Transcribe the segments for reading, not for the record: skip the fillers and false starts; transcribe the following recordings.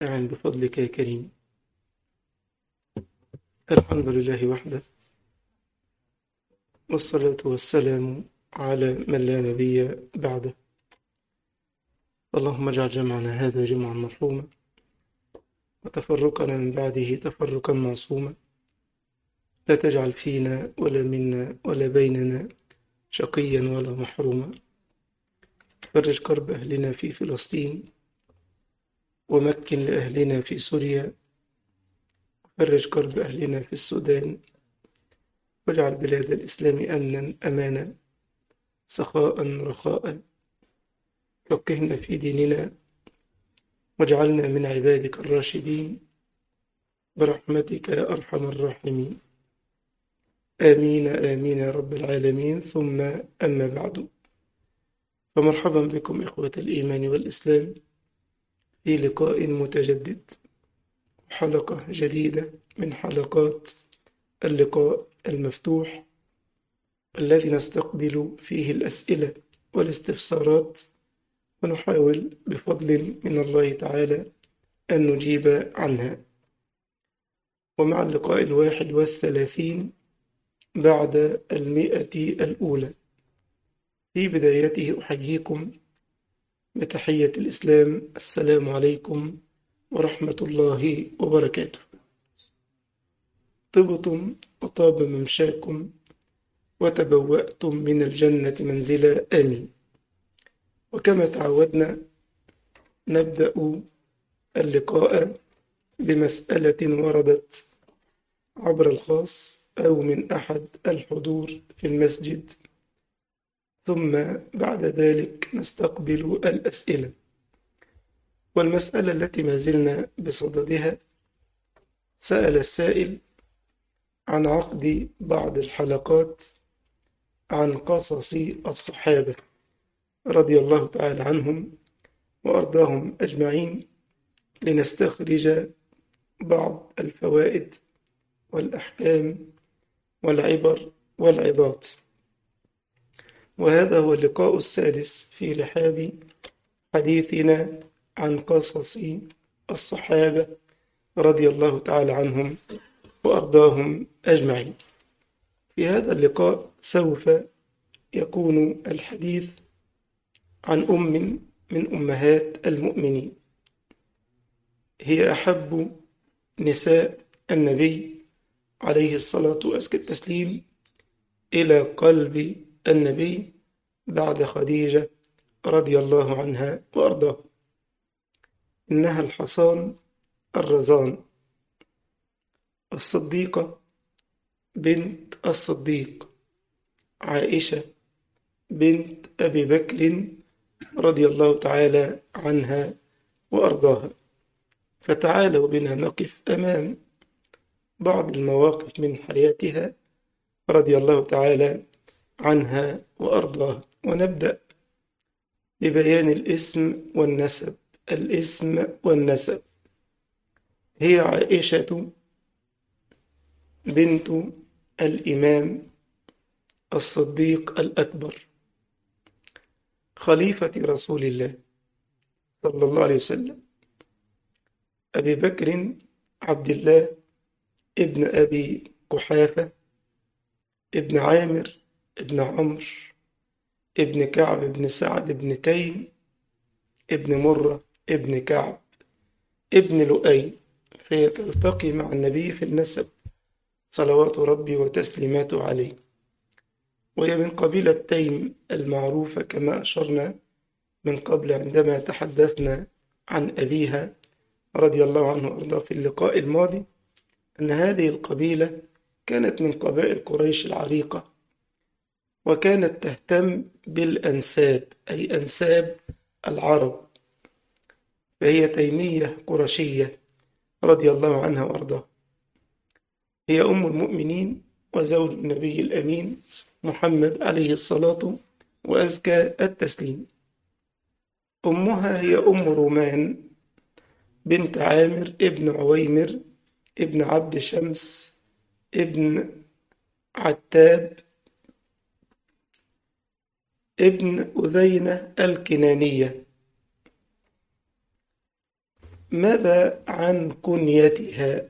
نعم بفضلك يا كريم. الحمد لله وحده، والصلاة والسلام على من لا نبي بعده. اللهم اجعل جمعنا هذا جمعا مرحوما، وتفرقنا من بعده تفرقا معصوما. لا تجعل فينا ولا منا ولا بيننا شقيا ولا محروما. فرج كرب أهلنا في فلسطين، ومكن لأهلنا في سوريا. فرج كرب أهلنا في السودان، واجعل بلاد الإسلام أمنا أمانا، سخاء رخاء. فقهنا في ديننا، واجعلنا من عبادك الراشدين برحمتك يا أرحم الراحمين. آمين آمين يا رب العالمين. ثم أما بعد، فمرحبا بكم إخوة الإيمان والإسلام في لقاء متجدد، حلقة جديدة من حلقات اللقاء المفتوح، الذي نستقبل فيه الأسئلة والاستفسارات، ونحاول بفضل من الله تعالى أن نجيب عنها. ومع اللقاء 31 بعد 100 الأولى، في بدايته أحييكم بتحية الإسلام: السلام عليكم ورحمة الله وبركاته. طبتم وطاب ممشاكم، وتبوأتم من الجنة منزلا، آمين. وكما تعودنا، نبدأ اللقاء بمسألة وردت عبر الخاص أو من أحد الحضور في المسجد، ثم بعد ذلك نستقبل الأسئلة. والمسألة التي ما زلنا بصددها، سأل السائل عن عقد بعض الحلقات عن قصص الصحابة رضي الله تعالى عنهم وأرضاهم أجمعين، لنستخرج بعض الفوائد والأحكام والعبر والعظات. وهذا هو اللقاء السادس في رحاب حديثنا عن قصص الصحابة رضي الله تعالى عنهم وأرضاهم أجمعين. في هذا اللقاء سوف يكون الحديث عن من أمهات المؤمنين، هي أحب نساء النبي عليه الصلاة وأزكى التسليم إلى قلب النبي بعد خديجة رضي الله عنها وأرضاها. إنها الحصان الرزان، الصديقة بنت الصديق، عائشة بنت أبي بكر رضي الله تعالى عنها وأرضاها. فتعالوا بنا نقف أمام بعض المواقف من حياتها رضي الله تعالى عنها وأرضاها، ونبدأ ببيان الاسم والنسب. الاسم والنسب: هي عائشة بنت الإمام الصديق الأكبر، خليفة رسول الله صلى الله عليه وسلم، أبي بكر عبد الله ابن أبي قحافة ابن عامر ابن عمرو ابن كعب ابن سعد ابن تيم ابن مرة ابن كعب ابن لؤي، فهي تلتقي مع النبي في النسب صلوات ربي وتسليماته عليه. وهي من قبيلة تيم المعروفة كما أشرنا من قبل عندما تحدثنا عن أبيها رضي الله عنه وأرضاه في اللقاء الماضي، أن هذه القبيلة كانت من قبائل قريش العريقة، وكانت تهتم بالأنساب، أي أنساب العرب، فهي تيمية قرشية رضي الله عنها وأرضاها. هي أم المؤمنين وزوج النبي الأمين محمد عليه الصلاة وأزكى التسليم. أمها هي أم رومان بنت عامر ابن عويمر ابن عبد شمس ابن عتاب ابن أذينة الكنانية. ماذا عن كنيتها؟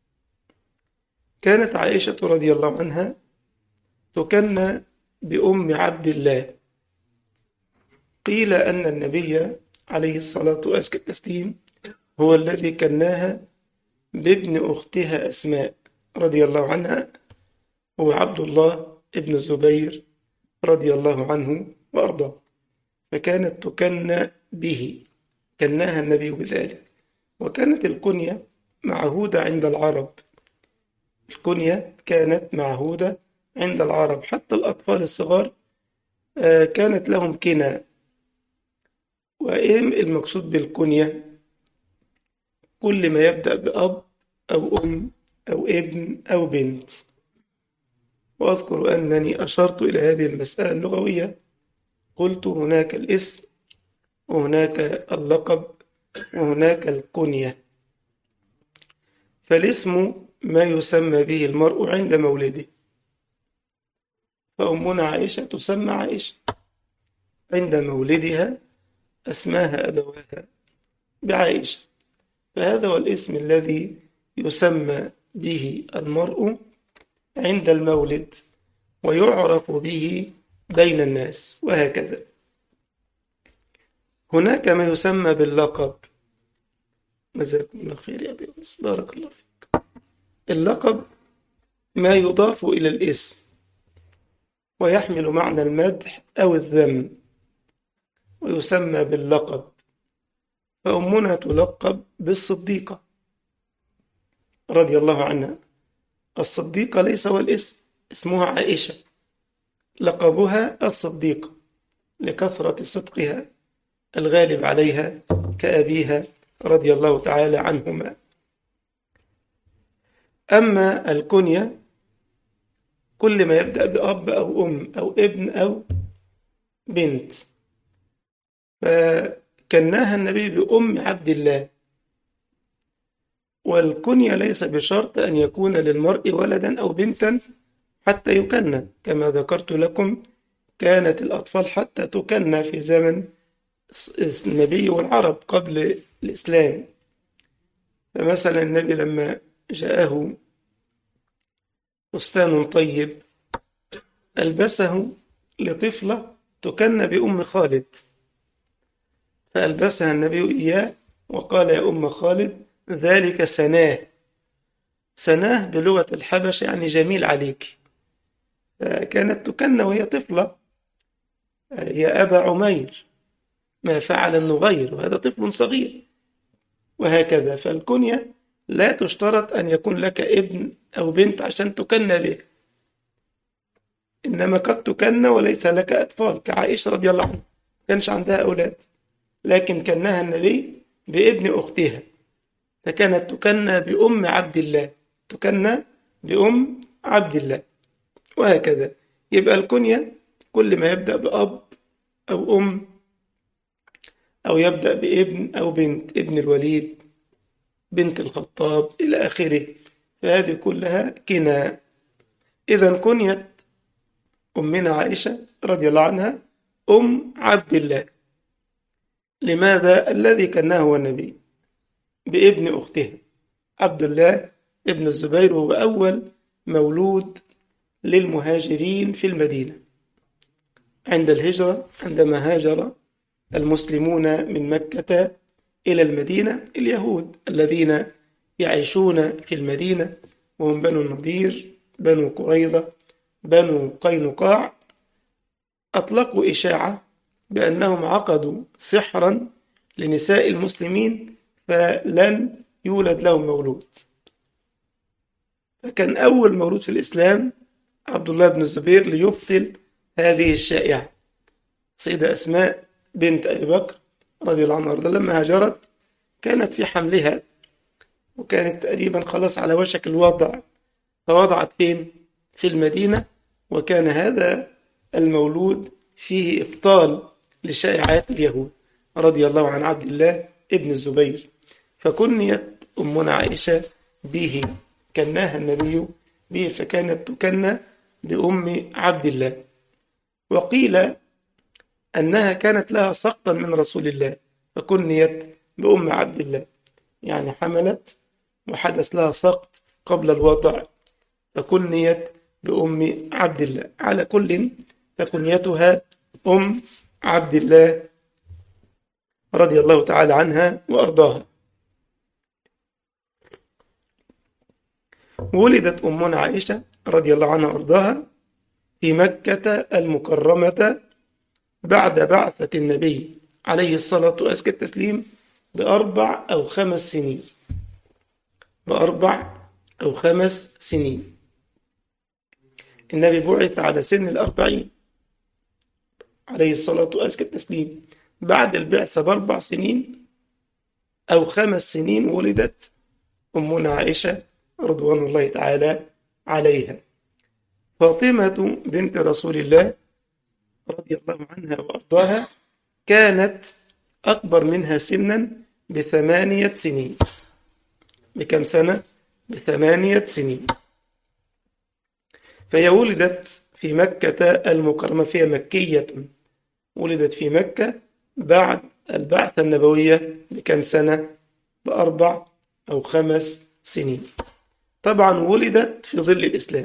كانت عائشة رضي الله عنها تكنى بأم عبد الله. قيل أن النبي عليه الصلاة وأزكى التسليم هو الذي كناها بابن أختها أسماء رضي الله عنها، هو عبد الله ابن الزبير رضي الله عنه وأرضاه، فكانت تكنى به، كناها النبي بذلك. وكانت الكنية معهودة عند العرب، الكنية كانت معهودة عند العرب، حتى الأطفال الصغار كانت لهم كنى. وإيه المقصود بالكنية؟ كل ما يبدأ بأب أو أم أو ابن أو بنت. وأذكر أنني أشرت إلى هذه المسألة اللغوية، قلت هناك الاسم وهناك اللقب وهناك الكنية. فالاسم ما يسمى به المرء عند مولده، فأمنا عائشة تسمى عائشة، عند مولدها أسماها أبواها بعائشة، فهذا هو الاسم الذي يسمى به المرء عند المولد ويعرف به بين الناس، وهكذا. هناك ما يسمى باللقب. جزاكم الله خير يا أبي يونس، بارك الله فيك. اللقب ما يضاف إلى الاسم ويحمل معنى المدح أو الذم ويسمى باللقب. فأمنا تلقب بالصديقة رضي الله عنها. الصديقة ليس هو الاسم، اسمها عائشة، لقبها الصديقة لكثرة صدقها الغالب عليها كأبيها رضي الله تعالى عنهما. أما الكنية كل ما يبدأ بأب أو أم أو ابن أو بنت، فكناها النبي بأم عبد الله. والكنية ليس بشرط أن يكون للمرء ولدا أو بنتا حتى يكنى، كما ذكرت لكم كانت الأطفال حتى تكنى في زمن النبي والعرب قبل الإسلام. فمثلا النبي لما جاءه فستان طيب ألبسه لطفلة تكنى بأم خالد، فألبسها النبي إياه وقال يا أم خالد ذلك سناه. سناه بلغة الحبش يعني جميل عليك. كانت تكنى وهي طفلة يا أبا عمير ما فعل النغير، وهذا طفل صغير، وهكذا. فالكنية لا تشترط أن يكون لك ابن أو بنت عشان تكنى به، إنما قد تكنى وليس لك أطفال كعائشة رضي الله عنها، كانش عندها أولاد، لكن كناها النبي بابن أختها، فكانت تكنى بأم عبد الله، تكنى بأم عبد الله، وهكذا. يبقى الكنية كل ما يبدأ بأب أو أم أو يبدأ بابن أو بنت، ابن الوليد، بنت الخطاب، إلى آخره، فهذه كلها كنى. إذا كنيت أمنا عائشة رضي الله عنها أم عبد الله. لماذا؟ الذي كناه هو النبي بابن أختها عبد الله ابن الزبير، وهو أول مولود للمهاجرين في المدينة عند الهجرة، عندما هاجر المسلمون من مكة إلى المدينة. اليهود الذين يعيشون في المدينة وهم بنو النضير، بنو قريظة، بنو قينقاع، أطلقوا إشاعة بأنهم عقدوا سحرا لنساء المسلمين فلن يولد لهم مولود. فكان أول مولود في الإسلام عبد الله بن الزبير ليبطل هذه الشائعة. سيدة أسماء بنت أبي بكر رضي الله عنها لما هاجرت كانت في حملها وكانت تقريبا خلاص على وشك الوضع، فوضعت فين؟ في المدينة، وكان هذا المولود فيه إبطال لشائعات اليهود رضي الله عن عبد الله ابن الزبير. فكنيت أمنا عائشة به، كناها النبي به، فكانت تكنى بأم عبد الله. وقيل أنها كانت لها سقطا من رسول الله فكنيت بأم عبد الله. يعني حملت وحدث لها سقط قبل الوضع، فكنيت بأم عبد الله. على كل فكنيتها أم عبد الله رضي الله تعالى عنها وأرضاها. ولدت أمنا عائشة رضي الله عنها وأرضاها في مكة المكرمة بعد بعثة النبي عليه الصلاة وأزكى التسليم ب4 أو 5 سنين. ب4 أو 5 سنين. النبي بعث على سن 40 عليه الصلاة وأزكى التسليم. بعد البعثة ب4 سنين أو 5 سنين ولدت أمنا عائشة رضوان الله تعالى عليها. فاطمة بنت رسول الله رضي الله عنها وأرضاها كانت أكبر منها سنا ب8 سنين. بكم سنة؟ ب8 سنين. فهي ولدت في مكة المكرمة، فيها مكية، ولدت في مكة بعد البعثة النبوية بكم سنة؟ ب4 أو 5 سنين. طبعا ولدت في ظل الإسلام،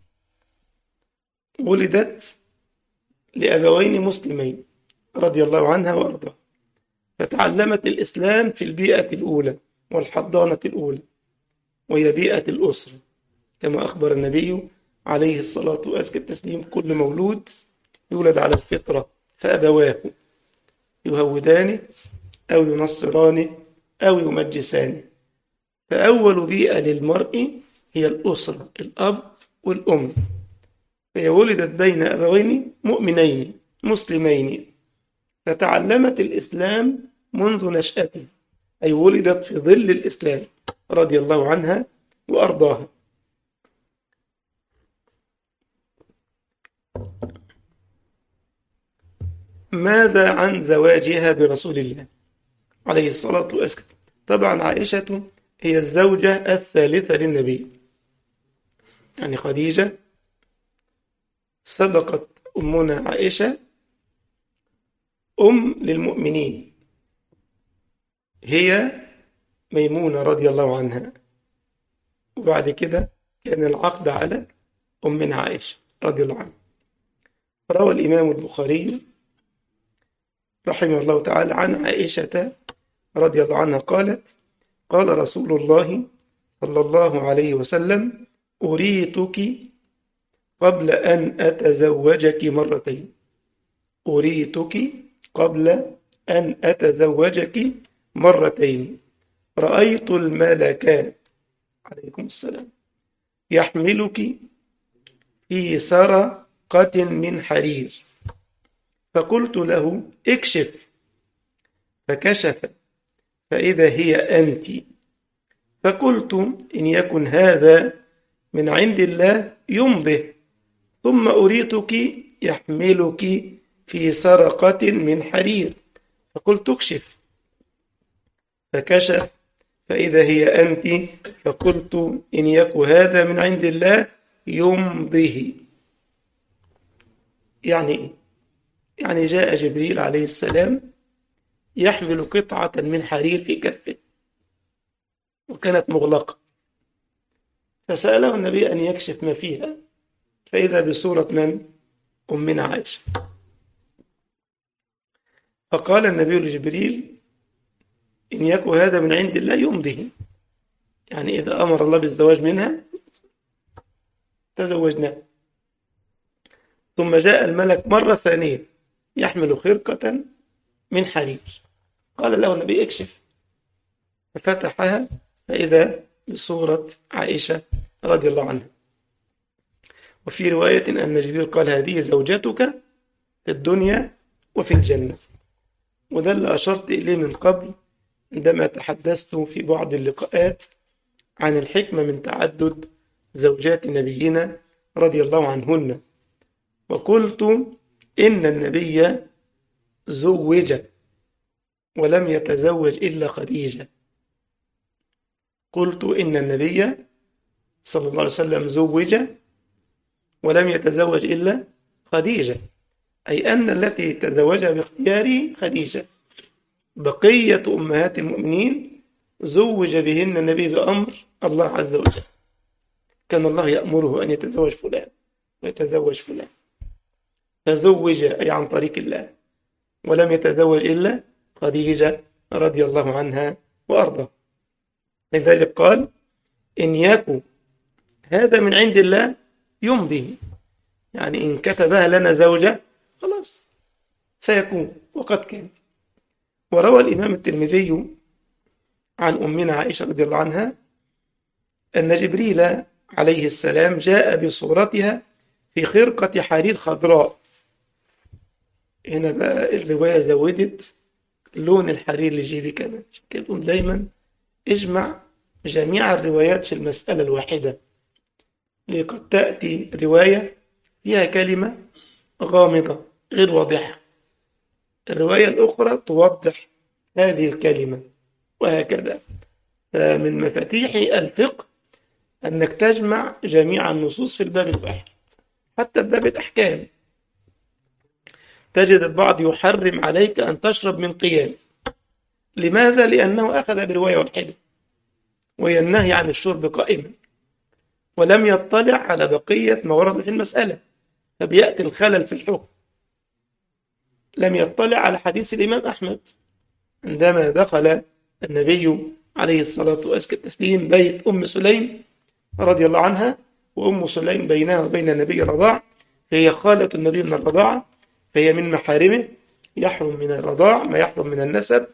ولدت لأبوين مسلمين رضي الله عنها وأرضاها، فتعلمت الإسلام في البيئة الأولى والحضانة الأولى، وهي بيئة الأسرة، كما أخبر النبي عليه الصلاة وأزكى التسليم: كل مولود يولد على الفطرة فأبواه يهودانه أو ينصرانه أو يمجسانه. فأول بيئة للمرء هي الأسرة، الأب والأم. فهي ولدت بين أبوين مؤمنين مسلمين، فتعلمت الإسلام منذ نشأتها، أي ولدت في ظل الإسلام رضي الله عنها وأرضاها. ماذا عن زواجها برسول الله عليه الصلاة والسلام؟ طبعا عائشة هي الزوجة الثالثة للنبي، يعني خديجة سبقت أمنا عائشة أم للمؤمنين، هي ميمونة رضي الله عنها، وبعد كده كان العقد على أمنا عائشة رضي الله عنها. روى الإمام البخاري رحمه الله تعالى عن عائشة رضي الله عنها قالت: قال رسول الله صلى الله عليه وسلم: أريتك قبل أن أتزوجك مرتين. أريتك قبل أن أتزوجك مرتين. رأيت الملك عليكم السلام يحملك في سرقة من حرير، فقلت له: اكشف، فكشف فإذا هي أنت، فقلت: إن يكن هذا من عند الله يمضه. ثم أريتك يحملك في سرقة من حرير، فقلت: اكشف، فكشف فإذا هي أنت، فقلت: إن يكن هذا من عند الله يمضه. يعني إيه؟ يعني جاء جبريل عليه السلام يحمل قطعة من حرير في كفه، وكانت مغلقة، فسأله النبي أن يكشف ما فيها، فإذا بصورة من؟ أمنا عائشة. فقال النبي لجبريل: إن يكن هذا من عند الله يمضه، يعني إذا أمر الله بالزواج منها تزوجناه. ثم جاء الملك مرة ثانية يحمل خرقة من حرير، قال له النبي: اكشف، ففتحها فإذا بصورة عائشة رضي الله عنها. وفي رواية أن جبريل قال: هذه زوجتك في الدنيا وفي الجنة. وده اللي أشرت إليه من قبل عندما تحدثت في بعض اللقاءات عن الحكمة من تعدد زوجات نبينا رضي الله عنهن، وقلت إن النبي زوج ولم يتزوج إلا خديجة. قلت إن النبي صلى الله عليه وسلم زوج ولم يتزوج إلا خديجة، أي أن التي تزوجها باختياره خديجة. بقية أمهات المؤمنين زوج بهن النبي بأمر الله عز وجل. كان الله يأمره أن يتزوج فلان ويتزوج فلان، فزوج أي عن طريق الله، ولم يتزوج إلا خديجة رضي الله عنها وأرضاه. لذلك قال: إن يكن هذا من عند الله يمضي، يعني إن كتبها لنا زوجة خلاص سيكون، وقد كان. وروى الإمام الترمذي عن أمنا عائشة رضي الله عنها أن جبريل عليه السلام جاء بصورتها في خرقة حرير خضراء. هنا بقى الرواية زودت لون الحرير لجيبي كمان، كده دايما اجمع جميع الروايات في المسألة الواحدة، لقد تأتي رواية فيها كلمة غامضة غير واضحة، الرواية الأخرى توضح هذه الكلمة، وهكذا. فمن مفاتيح الفقه أنك تجمع جميع النصوص في الباب الواحد. حتى باب الأحكام تجد البعض يحرم عليك أن تشرب من قيام. لماذا؟ لأنه أخذ برواية واحدة، وهي النهي عن الشرب قائما، ولم يطلع على بقية ما ورد في المسألة، فبيأتي الخلل في الحكم. لم يطلع على حديث الإمام أحمد عندما دخل النبي عليه الصلاة والتسليم بيت أم سليم رضي الله عنها، وأم سليم بينها وبين النبي رضاع، فهي خالة النبي من الرضاعة، فهي من محارمه، يحرم من الرضاع ما يحرم من النسب.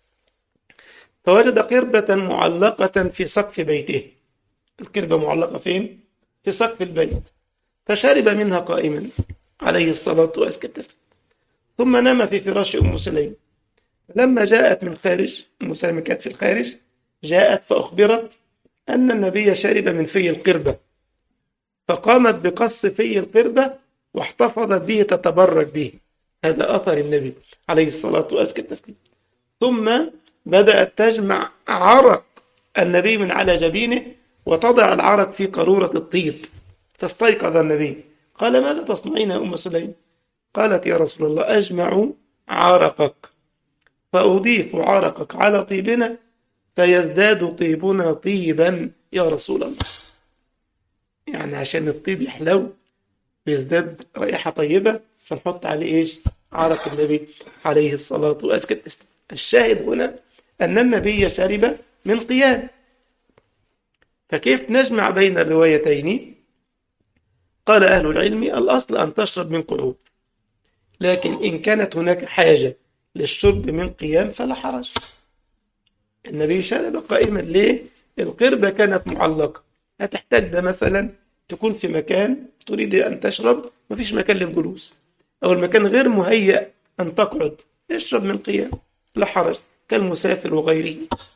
فوجد قربة معلقة في سقف بيته. القربة معلقة فين؟ في سقف البيت. فشرب منها قائما عليه الصلاة والسلام، ثم نام في فراش أم سليم. لما جاءت من خارج، أم سليم كانت في الخارج، جاءت فأخبرت أن النبي شرب من في القربة، فقامت بقص في القربة واحتفظت به تتبرك به. هذا أثر النبي عليه الصلاة والسلام. ثم بدأت تجمع عرق النبي من على جبينه وتضع العرق في قارورة الطيب. فاستيقظ النبي، قال: ماذا تصنعين يا أم سليم؟ قالت: يا رسول الله، أجمع عرقك فأضيف عرقك على طيبنا فيزداد طيبنا طيبا يا رسول الله. يعني عشان الطيب يحلو ويزداد رائحة طيبة، فنحط عليه إيش؟ عرق النبي عليه الصلاة والسلام. الشاهد هنا أن النبي شرب من قيام. فكيف نجمع بين الروايتين؟ قال أهل العلم: الأصل أن تشرب من قعود، لكن إن كانت هناك حاجة للشرب من قيام فلا حرج. النبي شرب قائما. ليه؟ القربة كانت معلقة، هتحتاج ده مثلا تكون في مكان تريد أن تشرب، مفيش مكان للجلوس، أو المكان غير مهيأ أن تقعد، اشرب من قيام لا حرج، كالمسافر وغيره.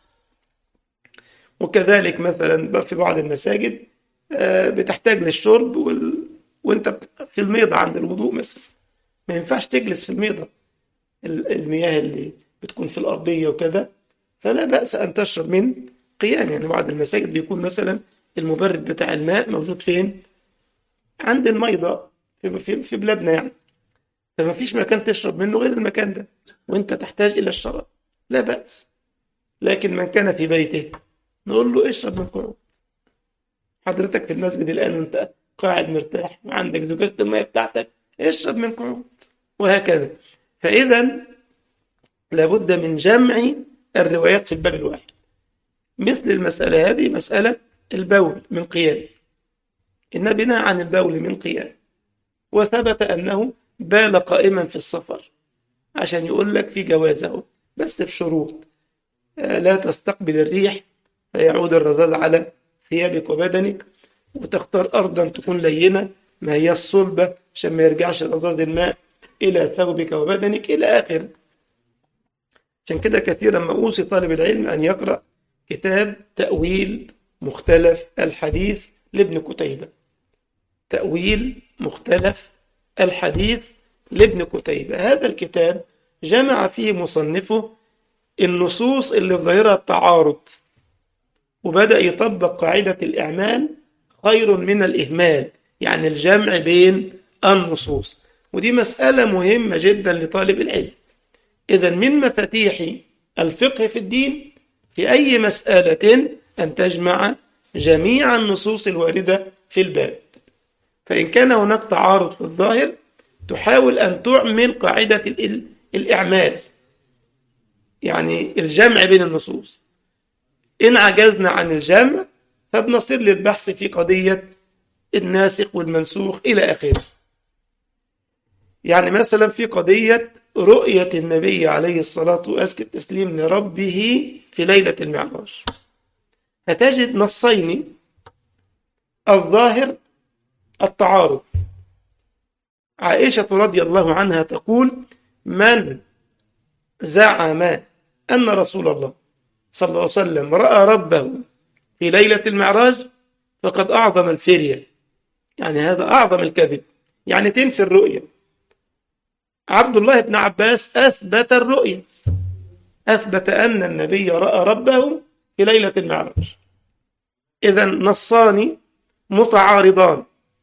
وكذلك مثلا في بعض المساجد بتحتاج للشرب وانت في الميضة عند الوضوء مثلا، ما ينفعش تجلس في الميضة، المياه اللي بتكون في الأرضية وكذا، فلا بأس أن تشرب من قيام. يعني بعض المساجد بيكون مثلا المبرد بتاع الماء موجود فين؟ عند الميضة في بلادنا يعني، فما فيش مكان تشرب منه غير المكان ده وانت تحتاج إلى الشراب، لا بأس. لكن من كان في بيته نقول له اشرب من قعود. حضرتك في المسجد الآن وانت قاعد مرتاح وعندك زجاجة الماء بتاعتك، اشرب من قعود، وهكذا. فإذا لابد من جمع الروايات في الباب الواحد. مثل المسألة هذه، مسألة البول من قيام، النبي نهى عن البول من قيام، وثبت أنه بال قائما في السفر، عشان يقول لك في جوازه بس بشروط: لا تستقبل الريح فيعود الرذاذ على ثيابك وبدنك، وتختار أرضا تكون لينة ما هي الصلبة عشان ما يرجعش رذاذ الماء إلى ثوبك وبدنك إلى آخر. عشان كده كثيرا ما أوصي طالب العلم أن يقرأ كتاب تأويل مختلف الحديث لابن كتيبة. تأويل مختلف الحديث لابن كتيبة، هذا الكتاب جمع فيه مصنفه النصوص اللي في ظاهرها التعارض، وبدأ يطبق قاعدة الإعمال خير من الإهمال، يعني الجمع بين النصوص. ودي مسألة مهمة جدا لطالب العلم. إذن من مفاتيح الفقه في الدين في أي مسألة أن تجمع جميع النصوص الواردة في الباب. فإن كان هناك تعارض في الظاهر تحاول أن تعمل قاعدة الإعمال، يعني الجمع بين النصوص. إن عجزنا عن الجمع فبنصير للبحث في قضية الناسخ والمنسوخ إلى آخره. يعني مثلا في قضية رؤية النبي عليه الصلاة وأزكى التسليم لربه في ليلة المعراج، هتجد نصين الظاهر التعارض. عائشة رضي الله عنها تقول: من زعم أن رسول الله صلى الله عليه وسلم رأى ربه في ليلة المعراج فقد أعظم الفرية، يعني هذا أعظم الكذب، يعني تنفي الرؤية. عبد الله بن عباس أثبت الرؤية، أثبت أن النبي رأى ربه في ليلة المعراج. إذا نصان متعارضان،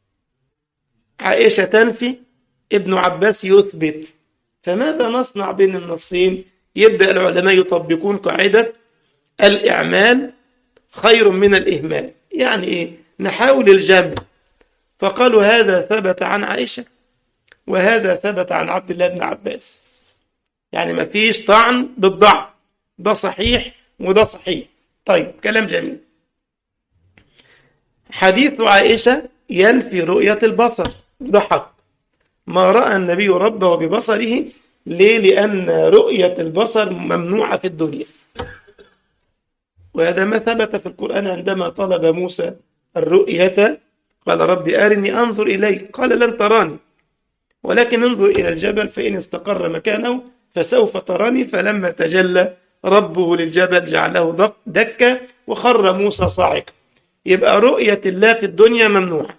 عائشة تنفي، ابن عباس يثبت، فماذا نصنع بين النصين؟ يبدأ العلماء يطبقون قاعدة الإعمال خير من الإهمال. يعني إيه؟ نحاول الجمع، فقالوا هذا ثبت عن عائشة وهذا ثبت عن عبد الله بن عباس، يعني ما فيش طعن بالضعف، ده صحيح وده صحيح. طيب كلام جميل. حديث عائشة ينفي رؤية البصر، ده حق، ما رأى النبي ربه ببصره. ليه؟ لأن رؤية البصر ممنوعة في الدنيا، وهذا ما ثبت في القرآن عندما طلب موسى الرؤية قال رب أرني أنظر إليك قال لن تراني ولكن انظر إلى الجبل فإن استقر مكانه فسوف تراني فلما تجلى ربه للجبل جعله دكا وخر موسى صاعقا. يبقى رؤية الله في الدنيا ممنوعة،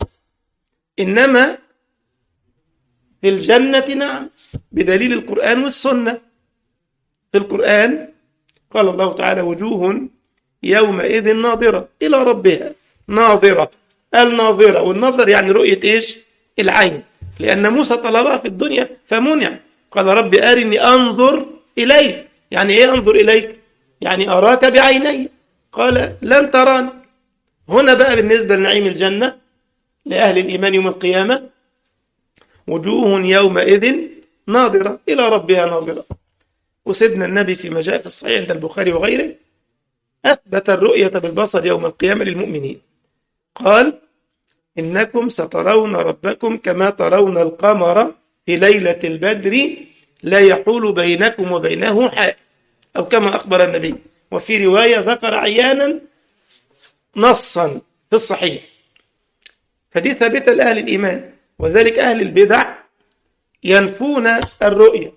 إنما في الجنة نعم، بدليل القرآن والسنة. في القرآن قال الله تعالى وجوه يومئذ ناظرة إلى ربها ناظرة. الناظرة والنظر يعني رؤية إيش؟ العين، لأن موسى طلبها في الدنيا فمنع. قال رب أرني أنظر إليك، يعني إيه أنظر إليك؟ يعني أراك بعيني. قال لن تراني. هنا بقى بالنسبة لنعيم الجنة لأهل الإيمان يوم القيامة وجوه يومئذ ناظرة إلى ربها ناظرة. وسيدنا النبي فيما جاء في الصحيح عند البخاري وغيره أثبت الرؤية بالبصر يوم القيامة للمؤمنين، قال إنكم سترون ربكم كما ترون القمر في ليلة البدر لا يحول بينكم وبينه حائل، أو كما أخبر النبي. وفي رواية ذكر عيانا نصا في الصحيح، فدي ثابتة لأهل الإيمان. وذلك أهل البدع ينفون الرؤية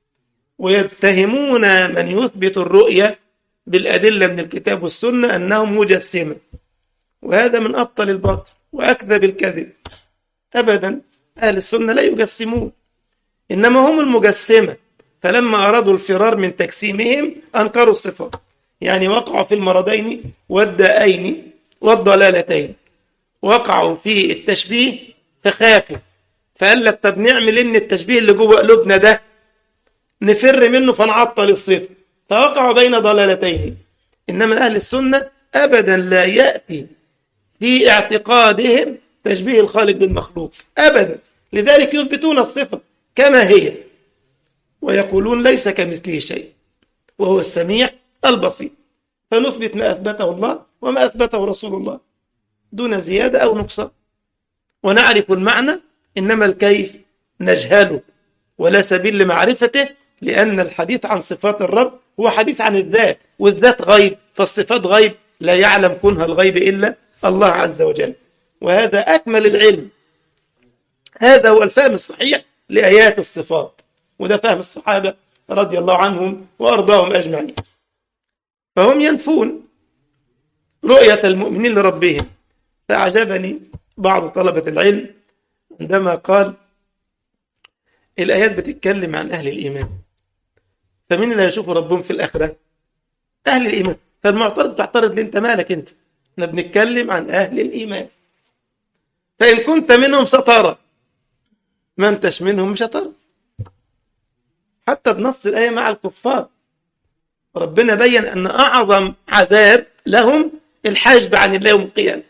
ويتهمون من يثبت الرؤية بالأدلة من الكتاب والسنة أنهم مجسمة، وهذا من أبطل الباطل وأكذب الكذب. أبدا، أهل السنة لا يجسمون، إنما هم المجسمة. فلما أرادوا الفرار من تجسيمهم أنكروا الصفات، يعني وقعوا في المرضين والدائين والضلالتين. وقعوا في التشبيه فخافوا، فقال لك طب نعمل إن التشبيه اللي جوه قلوبنا ده نفر منه فنعطل الصفة، فوقعوا بين ضلالتين. إنما أهل السنة أبدا لا يأتي في اعتقادهم تشبيه الخالق بالمخلوق أبدا، لذلك يثبتون الصفة كما هي ويقولون ليس كمثله شيء وهو السميع البصير. فنثبت ما أثبته الله وما أثبته رسول الله دون زيادة أو نقصان، ونعرف المعنى، إنما الكيف نجهله ولا سبيل لمعرفته، لأن الحديث عن صفات الرب هو حديث عن الذات، والذات غيب، فالصفات غيب لا يعلم كنها الغيب إلا الله عز وجل. وهذا أكمل العلم، هذا هو الفهم الصحيح لآيات الصفات، وده فهم الصحابة رضي الله عنهم وأرضاهم أجمعين. فهم ينفون رؤية المؤمنين لربهم. فأعجبني بعض طلبة العلم عندما قال الآيات بتتكلم عن أهل الإيمان، فمين اللي هيشوفوا ربهم في الآخرة؟ أهل الإيمان. فالمعترض تعترض لي أنت مالك أنت؟ احنا بنتكلم عن أهل الإيمان، فإن كنت منهم سترى، ما أنتش منهم مش هترى. حتى بنص الآية مع الكفار ربنا بين أن أعظم عذاب لهم الحجب عن الله يوم القيامة.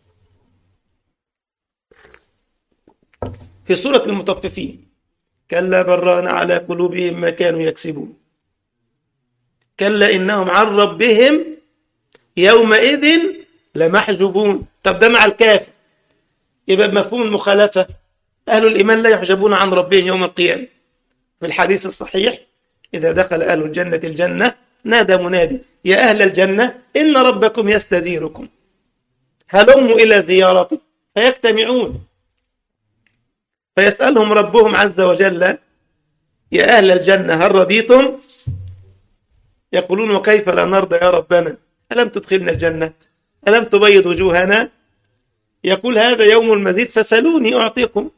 في سورة المطففين: كلا بران على قلوبهم ما كانوا يكسبون كلا إنهم عن ربهم يومئذ لمحجوبون. طب ده مع الكافر، يبقى بمفهوم المخالفة أهل الإيمان لا يحجبون عن ربهم يوم القيامة. في الحديث الصحيح: إذا دخل أهل الجنة الجنة نادى منادي يا أهل الجنة إن ربكم يستزيركم هلموا إلى زيارته، فيجتمعون فيسألهم ربهم عز وجل يا أهل الجنة هل رضيتم؟ يقولون وكيف لا نرضى يا ربنا، ألم تدخلنا الجنة، ألم تبيض وجوهنا؟ يقول هذا يوم المزيد فسلوني أعطيكم.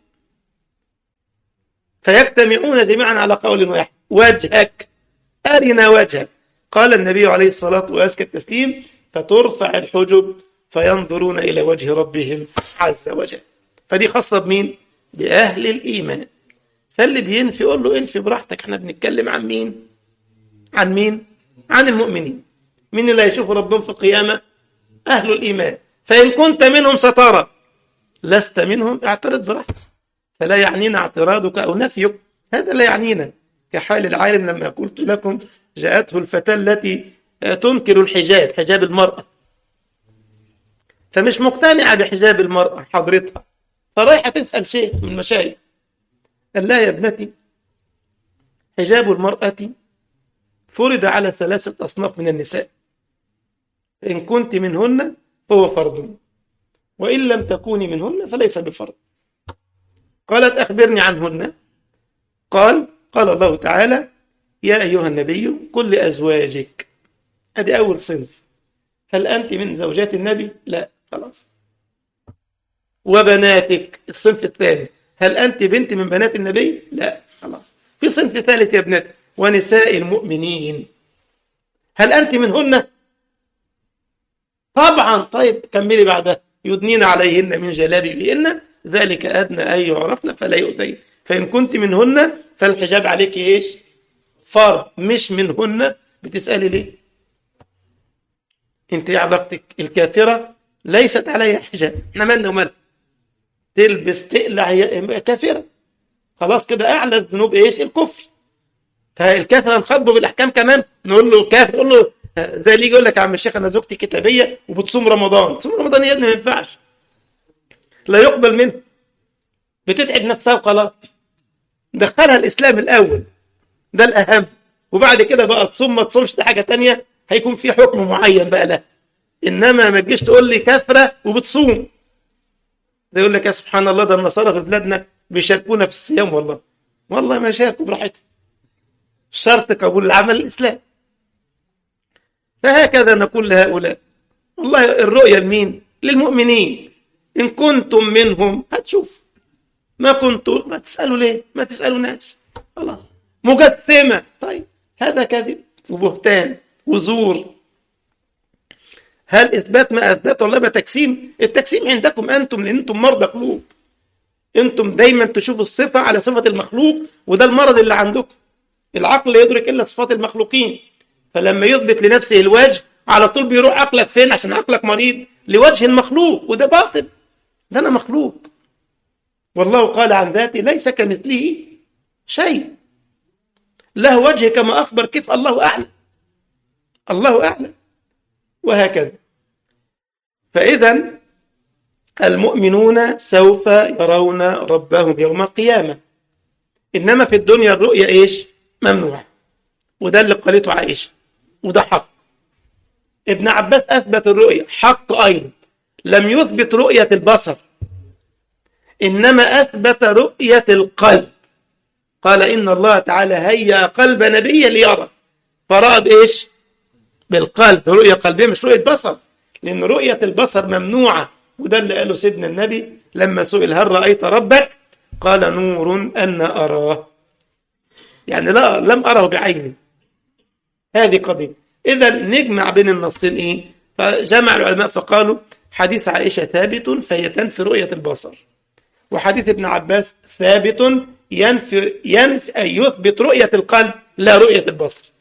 فيجتمعون جميعا على قول واحد: وجهك، أرنا وجهك. قال النبي عليه الصلاة وأزكى التسليم: فترفع الحجب فينظرون إلى وجه ربهم عز وجل. فدي خاصة بمين؟ بأهل الإيمان. فاللي بينفي يقول له انفي براحتك، احنا بنتكلم عن مين؟ عن مين؟ عن المؤمنين. مين اللي هيشوف ربهم في القيامة؟ أهل الإيمان. فإن كنت منهم سترى، لست منهم اعترض براحتك، فلا يعنينا اعتراضك أو نفيك، هذا لا يعنينا. كحال العالم لما قلت لكم جاءته الفتاة التي تنكر الحجاب، حجاب المرأة، فمش مقتنعة بحجاب المرأة حضرتها، فرايحة تسأل شيخ من المشايخ، قال لا يا ابنتي حجاب المرأة فرض على 3 أصناف من النساء، إن كنت منهن فهو فرض، وإن لم تكوني منهن فليس بفرض. قالت أخبرني عنهن. قال الله تعالى يا أيها النبي قل لأزواجك، هذه أول صنف. هل أنت من زوجات النبي؟ لا، خلاص. وبناتك، الصنف الثاني. هل أنت بنت من بنات النبي؟ لا، خلاص. في صنف ثالث يا ابنتي: ونساء المؤمنين، هل أنت منهن؟ طبعا. طيب كملي بعدها: يدنين عليهن من جلابيبهن ذلك أدنى أن يعرفن فلا يؤذين، فإن كنت منهن فالحجاب عليك إيش؟ فرض. مش منهن بتسألي ليه؟ انت علاقتك الكافرة ليست عليها حجاب، احنا مالنا ومالها، تلبس تقلع هي كافرة، خلاص كده أعلى الذنوب إيش؟ الكفر. فالكافر هنخاطبه بالأحكام كمان، نقول له كافر، نقول له زي اللي يجي يقول لك يا عم الشيخ أنا زوجتي كتابية وبتصوم رمضان. تصوم رمضان يا ابني ما ينفعش، لا يقبل منه، بتتعب نفسها وخلاص. دخلها الإسلام الأول، ده الأهم، وبعد كده بقى تصوم ما تصومش دي حاجة تانية، هيكون في حكم معين بقى له. إنما ما تجيش تقول لي كافرة وبتصوم. ده يقول لك يا سبحان الله ده النصارى في بلادنا بيشاركونا في الصيام. والله ما يشاركوا براحتهم، شرط قبول العمل الإسلام. فهكذا نقول لهؤلاء والله الرؤية لمين؟ للمؤمنين. إن كنتم منهم هتشوف، ما كنتم ما تسألوا ليه؟ ما تسألوناش، خلاص. مجسمة، طيب هذا كذب وبهتان وزور. هل إثبات ما أثبت والله ما تجسيم؟ التجسيم عندكم أنتم، لأن أنتم مرضى قلوب، أنتم دايما تشوفوا الصفة على صفة المخلوق، وده المرض اللي عندكم. العقل لا يدرك إلا صفات المخلوقين، فلما يثبت لنفسه الوجه على طول بيروح عقلك فين؟ عشان عقلك مريض لوجه المخلوق، وده باطل، ده أنا مخلوق. والله قال عن ذاته ليس كمثله شيء، له وجه كما أخبر، كيف؟ الله أعلم، الله أعلم. وهكذا. فإذا المؤمنون سوف يرون ربهم يوم القيامة، إنما في الدنيا الرؤية إيش؟ ممنوع، وده اللي قالته عائشة، وده حق. ابن عباس أثبت الرؤية حق أيضا، لم يثبت رؤية البصر، إنما أثبت رؤية القلب. قال إن الله تعالى هيأ قلب نبي ليرى، فرأى بإيش؟ بالقلب، رؤية قلبية مش رؤية بصر، لأن رؤية البصر ممنوعة. وده اللي قاله سيدنا النبي لما سئل هل رأيت ربك؟ قال نور أن أراه، يعني لا لم أره بعيني. هذه قضية. إذا نجمع بين النصين إيه؟ فجمع العلماء فقالوا حديث عائشة ثابت فهي تنفي رؤية البصر، وحديث ابن عباس ثابت ينفي أي يثبت رؤية القلب لا رؤية البصر.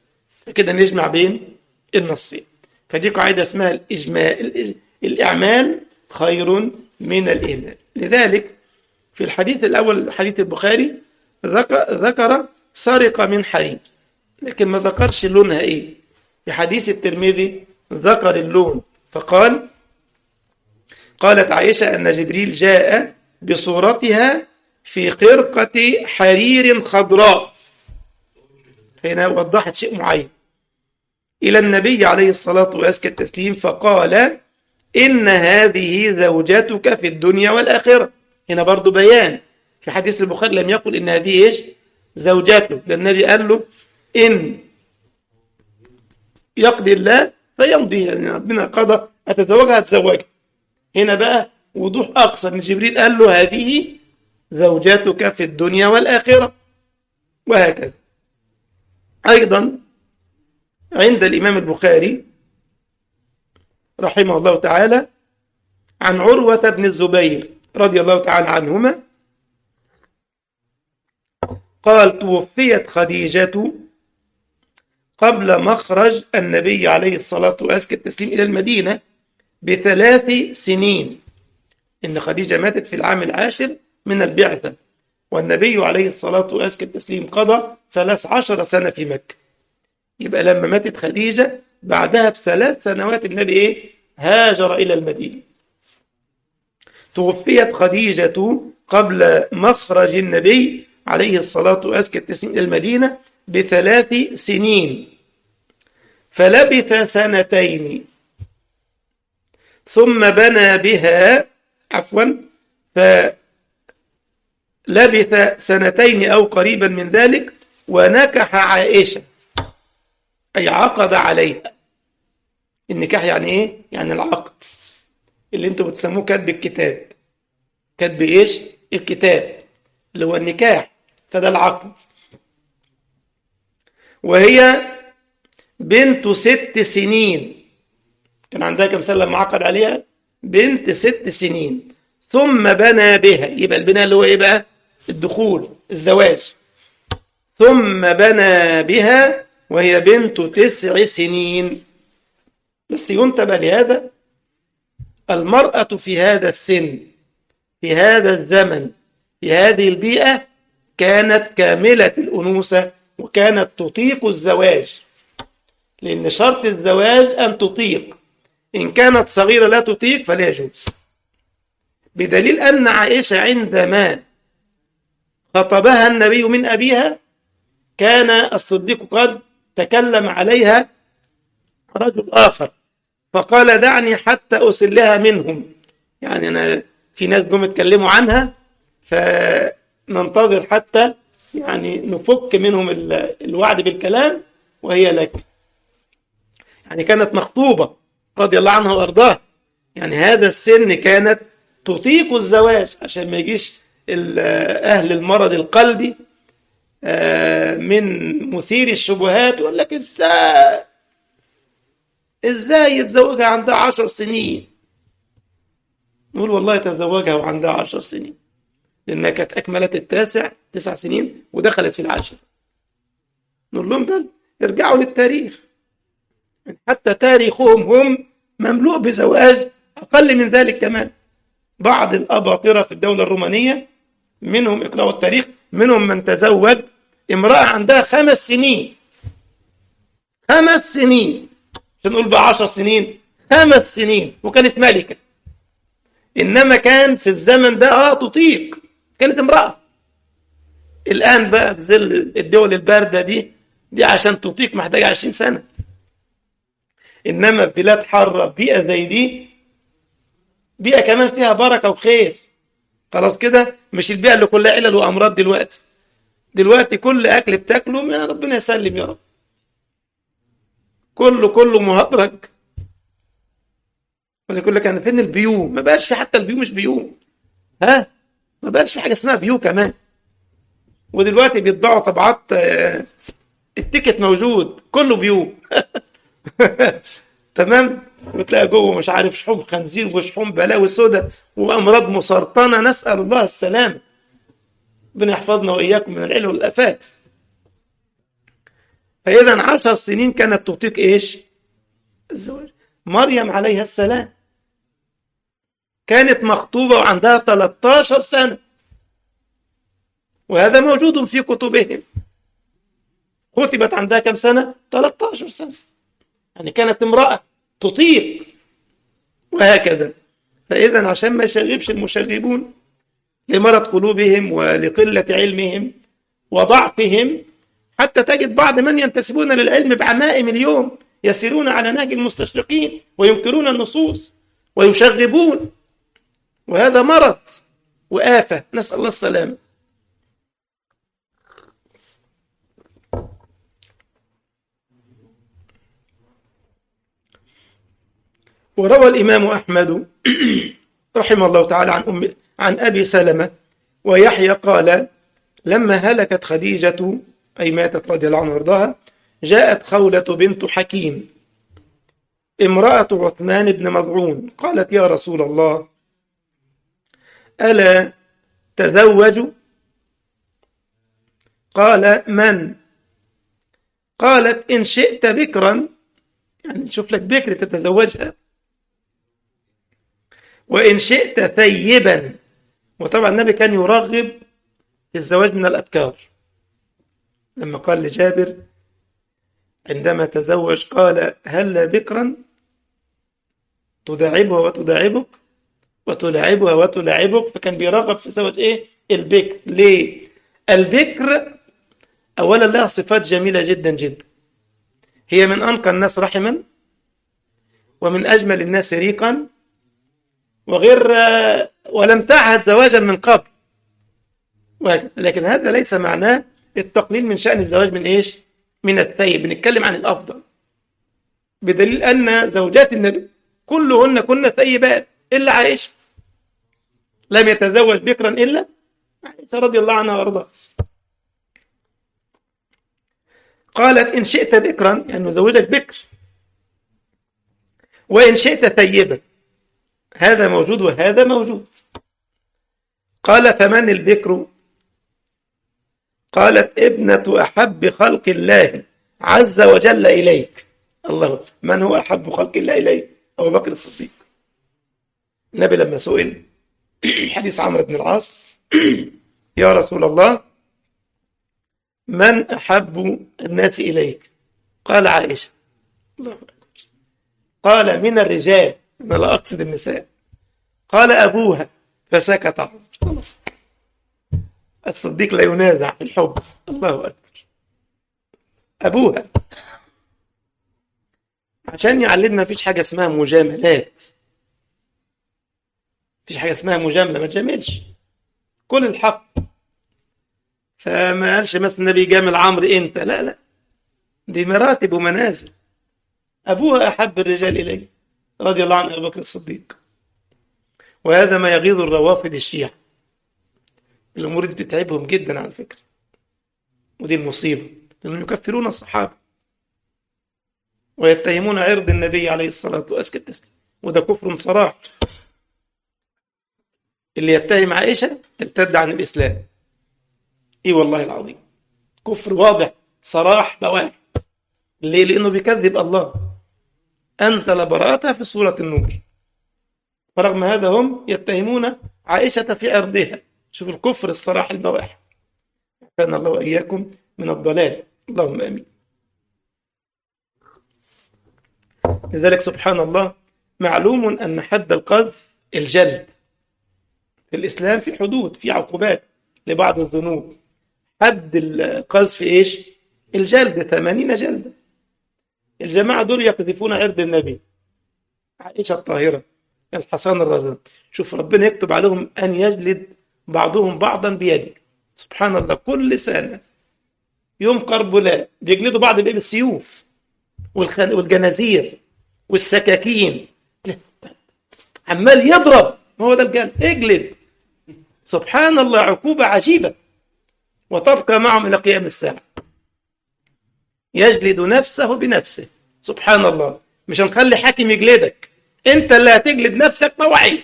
فكده نجمع بين النصين. فدي قاعدة اسمها الإعمال خير من الإهمال. لذلك في الحديث الأول حديث البخاري ذكر سرقة من حرير، لكن ما ذكرش لونها إيه. في حديث الترمذي ذكر اللون فقال: قالت عائشة أن جبريل جاء بصورتها في خرقة حرير خضراء. هنا وضحت شيء معين إلى النبي عليه الصلاة وأزكى التسليم فقال: إن هذه زوجتك في الدنيا والآخرة. هنا برضو بيان، في حديث البخاري لم يقل إن هذه إيش زوجته، ده النبي قال له إن يقضي الله فيمضي، يعني ربنا قضى أتزوجها أتزوجها. هنا بقى وضوح أقصى من جبريل قال له هذه زوجتك في الدنيا والآخرة، وهكذا. أيضا عند الإمام البخاري رحمه الله تعالى عن عروة بن الزبير رضي الله تعالى عنهما قال: توفيت خديجة قبل مخرج النبي عليه الصلاة وأزكى التسليم إلى المدينة ب3 سنين. إن خديجة ماتت في العام 10 من البعثة، والنبي عليه الصلاة وأزكى التسليم قضى 13 سنة في مكة. يبقى لما ماتت خديجة بعدها ب3 سنوات النبي هاجر إلى المدينة. توفيت خديجة قبل مخرج النبي عليه الصلاة وأزكى التسليم إلى المدينة ب3 سنين، فلبث 2 ثم بنى بها فلبث 2 أو قريبا من ذلك، ونكح عائشة أي عقد عليها. النكاح يعني إيه؟ يعني العقد اللي انتوا بتسموه كتب الكتاب. كتب إيش؟ الكتاب اللي هو النكاح، فده العقد. وهي بنت 6 سنين، كان عندها كم سنة لما عقد عليها؟ بنت 6 سنين. ثم بنى بها، يبقى البناء اللي هو إيه بقى؟ الدخول، الزواج. ثم بنى بها وهي بنت 9 سنين. بس ينتبه لهذا، المرأة في هذا السن، في هذا الزمن، في هذه البيئة، كانت كاملة الأنوثة وكانت تطيق الزواج، لأن شرط الزواج أن تطيق. إن كانت صغيرة لا تطيق فلا يجوز. بدليل أن عائشة عندما خطبها النبي من أبيها كان الصديق قد تكلم عليها رجل آخر فقال: دعني حتى أسلها منهم. يعني أنا في ناس جم اتكلموا عنها فننتظر حتى يعني نفك منهم الوعد بالكلام وهي لك. يعني كانت مخطوبة رضي الله عنها وأرضاها، يعني هذا السن كانت تطيق الزواج، عشان ما يجيش أهل المرض القلبي من مثير الشبهات يقول لك ازاي يتزوجها عندها 10 سنين. نقول والله تزوجها وعندها 10 سنين، لأنها كانت أكملت 9 سنين ودخلت في 10. نقول لهم بل ارجعوا للتاريخ، حتى تاريخهم هم مملوء بزواج أقل من ذلك كمان. بعض الأباطرة في الدولة الرومانية منهم، اقرأوا التاريخ، منهم من تزوج امرأة عندها 5 سنين. 5 سنين، مش نقول بقى 10 سنين، 5 سنين، وكانت ملكة. إنما كان في الزمن ده تطيق، كانت امرأة. الآن بقى في ظل الدول الباردة دي عشان تطيق محتاجة 20 سنة. إنما في بلاد حارة بيئة زي دي، بيئة كمان فيها بركة وخير. خلاص كده، مش البيئة اللي كلها علل وأمراض. دلوقتي كل أكل بتاكله يا ربنا يسلم يا رب، كله مهدرج. بس يقول لك أنا فين البيو؟ ما بقاش في، حتى البيو مش بيو، ما بقاش في حاجة اسمها بيو كمان. ودلوقتي بيطبعوا طبعات التيكت موجود كله بيو. تمام. وتلاقي جوه مش عارف شحوم خنزير وشحوم بلاوي سودا وامراض مسرطنه، نسال الله السلامه. ربنا يحفظنا واياكم من العلل والافات. فإذا 10 سنين كانت تطيق إيش؟ الزواج. مريم عليها السلام كانت مخطوبة وعندها 13 سنة، وهذا موجود في كتبهم. خطبت عندها كم سنة؟ 13 سنة، يعني كانت امرأة تطيق، وهكذا. فإذا عشان ما يشغبش المشغبون لمرض قلوبهم ولقلة علمهم وضعفهم، حتى تجد بعض من ينتسبون للعلم بعمائم اليوم يسيرون على نهج المستشرقين وينكرون النصوص ويشغبون، وهذا مرض وآفة، نسأل الله السلامة. وروى الإمام أحمد رحمه الله تعالى عن أبي سلمة ويحيى قال: لما هلكت خديجة أي ماتت رضي الله عنها وارضاها، جاءت خولة بنت حكيم امرأة عثمان بن مظعون قالت: يا رسول الله، ألا تزوج؟ قال: من؟ قالت: إن شئت بكرا، يعني نشوف لك بكر تتزوجها، وإن شئت ثيبا. وطبعا النبي كان يرغب في الزواج من الأبكار، لما قال لجابر عندما تزوج قال: هل بكرا تداعبها وتداعبك وتلاعبها وتلاعبك، فكان بيرغب في زواج ايه؟ البكر. ليه؟ البكر اولا لها صفات جميلة جدا جدا، هي من انقى الناس رحما، ومن اجمل الناس ريقا، وغير ولم تعهد زواجا من قبل. لكن هذا ليس معناه التقليل من شأن الزواج من ايش؟ من الثيب. بنتكلم عن الافضل، بدليل ان زوجات النبي كلهن كن ثيبات الا عائشة، لم يتزوج بكرا الا عائشة رضي الله عنها وارضاها. قالت: إن شئت بكرا، يعني نزوجك بكر، وإن شئت ثيبا، هذا موجود وهذا موجود. قال: فمن البكر؟ قالت: ابنة أحب خلق الله عز وجل إليك. الله، من هو أحب خلق الله إليك؟ أبو بكر الصديق. النبي لما سئل حديث عمرو بن العاص: يا رسول الله، من أحب الناس إليك؟ قال: عائشة. الله أكبر. قال: من الرجال، أنا لا أقصد النساء. قال: أبوها، فسكت عمرو. الصديق لا ينازع في الحب. الله أكبر. أبوها، عشان يعلمنا مفيش حاجة اسمها مجاملات، مفيش حاجة اسمها مجاملة، ما تجاملش، كل الحق. فما قالش مثلا النبي جامل عمرو انت، لا لا، دي مراتب ومنازل. ابوها احب الرجال اليه رضي الله عن ابي بكر الصديق. وهذا ما يغيظ الروافض الشيعة، الامور دي بتتعبهم جدا على فكره، ودي المصيبه، لانهم يكفرون الصحابه ويتهمون عرض النبي عليه الصلاه والسلام، وده كفر صراح. اللي يتهم عائشه ارتد عن الاسلام. اي والله العظيم، كفر واضح صراح بواح. ليه؟ لانه بيكذب الله، انزل براءتها في سوره النور، فرغم هذا هم يتهمون عائشه في عرضها. شوف الكفر الصراح البواح. كان الله واياكم من الضلال، اللهم امين. لذلك سبحان الله، معلوم ان حد القذف الجلد. في الاسلام في حدود، في عقوبات لبعض الذنوب. حد القذف ايش؟ الجلد، 80 جلدة. الجماعة دول يقذفون عرض النبي، عائشة الطاهرة، الحسن الرزان. شوف ربنا يكتب عليهم أن يجلد بعضهم بعضا بيده. سبحان الله، كل سنة يوم كربلاء بيجلدوا بعض بإيه؟ بالسيوف والجنازير والسكاكين، عمال يضرب. ما هو ده الجلد، اجلد. سبحان الله، عقوبة عجيبة، وتبقى معهم إلى قيام الساعة. يجلد نفسه بنفسه. سبحان الله، مش هنخلي حاكم يجلدك، انت اللي هتجلد نفسك طوعي،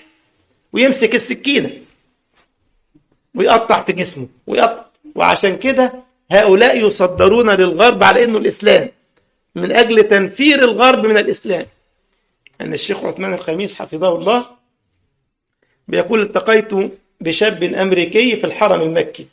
ويمسك السكينة ويقطع في جسمه ويقطع. وعشان كده هؤلاء يصدرون للغرب على أنه الإسلام من أجل تنفير الغرب من الإسلام. أن الشيخ عثمان الخميس حفظه الله بيقول: التقيت بشاب أمريكي في الحرم المكي،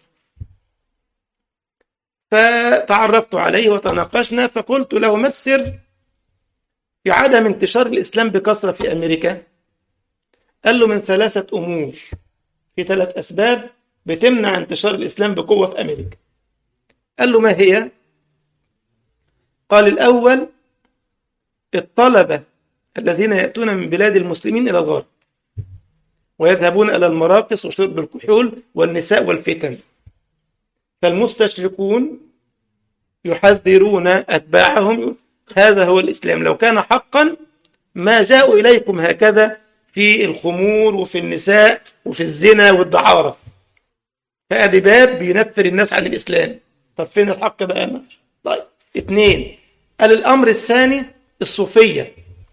فتعرفت عليه وتناقشنا، فقلت له: ما السر في عدم انتشار الإسلام بكثرة في أمريكا؟ قال له: من 3 أمور، في 3 أسباب بتمنع انتشار الإسلام بقوة في أمريكا. قال له: ما هي؟ قال: الأول الطلبة الذين يأتون من بلاد المسلمين إلى الغرب ويذهبون إلى المراقص وشرب الكحول والنساء والفتن، فالمستشرقون يحذرون أتباعهم: هذا هو الإسلام، لو كان حقا ما جاءوا إليكم هكذا في الخمور وفي النساء وفي الزنا والدعارة. فأدي باب بينفر الناس عن الإسلام. طب فين الحق بقى؟ ما طيب. 2، قال: الأمر الثاني الصوفية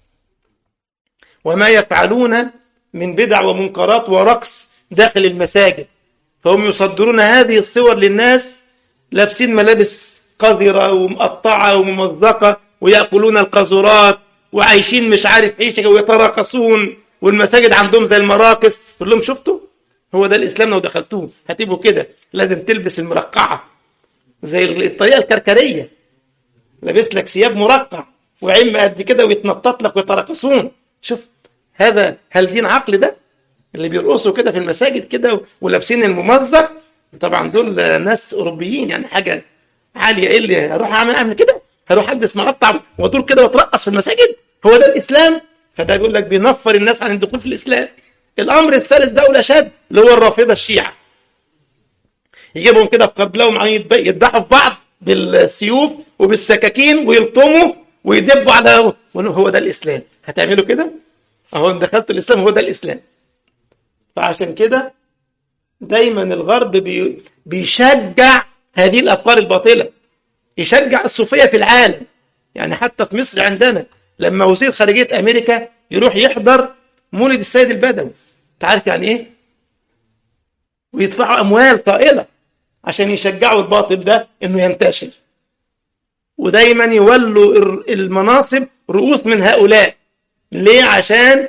وما يفعلون من بدع ومنكرات ورقص داخل المساجد، فهم يصدرون هذه الصور للناس لابسين ملابس قذرة ومقطعة وممزقة ويأكلون القاذورات وعايشين مش عارف عيشة ويتراقصون، والمساجد عندهم زي المراقص. يقول لهم: شفتوا؟ هو ده الإسلام. لو دخلتوه هتبقوا كده، لازم تلبس المرقعة زي الطريقة الكركرية، لابس لك ثياب مرقع وعم قد كده ويتنطط لك ويتراقصون. شوف هذا، هل دين عقل ده؟ اللي بيرقصوا كده في المساجد كده ولابسين الممزق، طبعا دول ناس أوروبيين، يعني حاجة عالية. إيه اللي هروح أعمل كده؟ هروح ألبس مقطع ودول كده واترقص في المساجد؟ هو ده الإسلام؟ فده بيقول لك بينفر الناس عن الدخول في الإسلام. الأمر الثالث ده والأشد اللي هو الرافضة الشيعة، يجيبهم كده في قبلهم يذبحوا في بعض بالسيوف وبالسكاكين ويلطموا ويدبوا على، هو ده الإسلام. هتعملوا كده؟ أهو دخلت الإسلام، هو ده الإسلام. فعشان كده دايما الغرب بيشجع هذه الأفكار الباطلة، يشجع الصوفية في العالم. يعني حتى في مصر عندنا لما وزير خارجية أمريكا يروح يحضر مولد السيد البدوي، تعرف يعني إيه؟ ويدفعوا أموال طائلة عشان يشجعوا الباطل ده إنه ينتشر، ودايما يولوا المناصب رؤوس من هؤلاء. ليه؟ عشان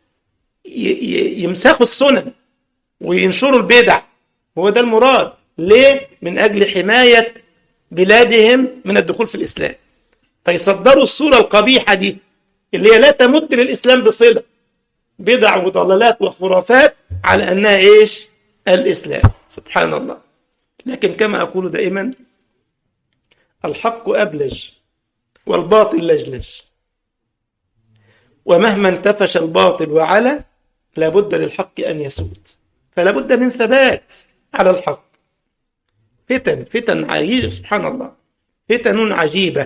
يمسخوا السنن وينشروا البدع. هو ده المراد. ليه؟ من أجل حماية بلادهم من الدخول في الإسلام، فيصدروا الصورة القبيحة دي اللي هي لا تمت للإسلام بصلة، بدع وضلالات وخرافات، على أنها إيش؟ الإسلام. سبحان الله. لكن كما أقول دائما، الحق أبلج والباطل لجلج، ومهما انتفش الباطل وعلى لابد للحق أن يسود، فلا بد من ثبات على الحق. فتن عجيبة، سبحان الله، فتن عجيبة.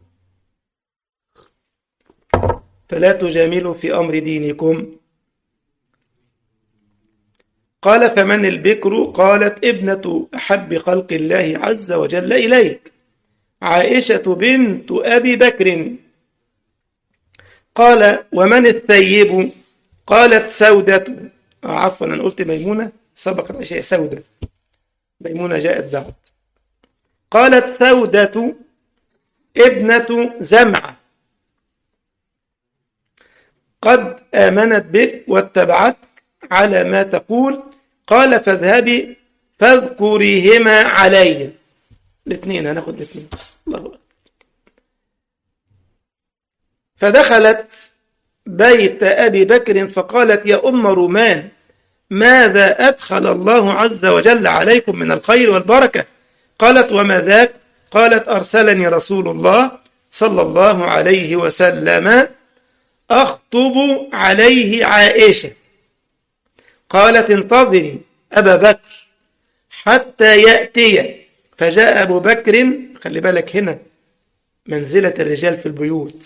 فلا تجاملوا في أمر دينكم. قال: فمن البكر؟ قالت: ابنة أحب خلق الله عز وجل إليك، عائشة بنت أبي بكر. قال: ومن الثيب؟ قالت: سودة. عفوا أنا قلت ميمونة، سبقت أشياء سودة، ميمونة جاءت بعد. قالت: سودة ابنة زمعة قد آمنت بك واتبعتك على ما تقول. قال: فاذهبي فاذكريهما علي. الاثنين هناخد الاثنين. الله أكبر. فدخلت بيت أبي بكر فقالت: يا أم رومان، ماذا أدخل الله عز وجل عليكم من الخير والبركة؟ قالت: وما ذاك؟ قالت: أرسلني رسول الله صلى الله عليه وسلم أخطب عليه عائشة. قالت: انتظري أبا بكر حتى يأتي. فجاء أبو بكر. خلي بالك هنا منزلة الرجال في البيوت.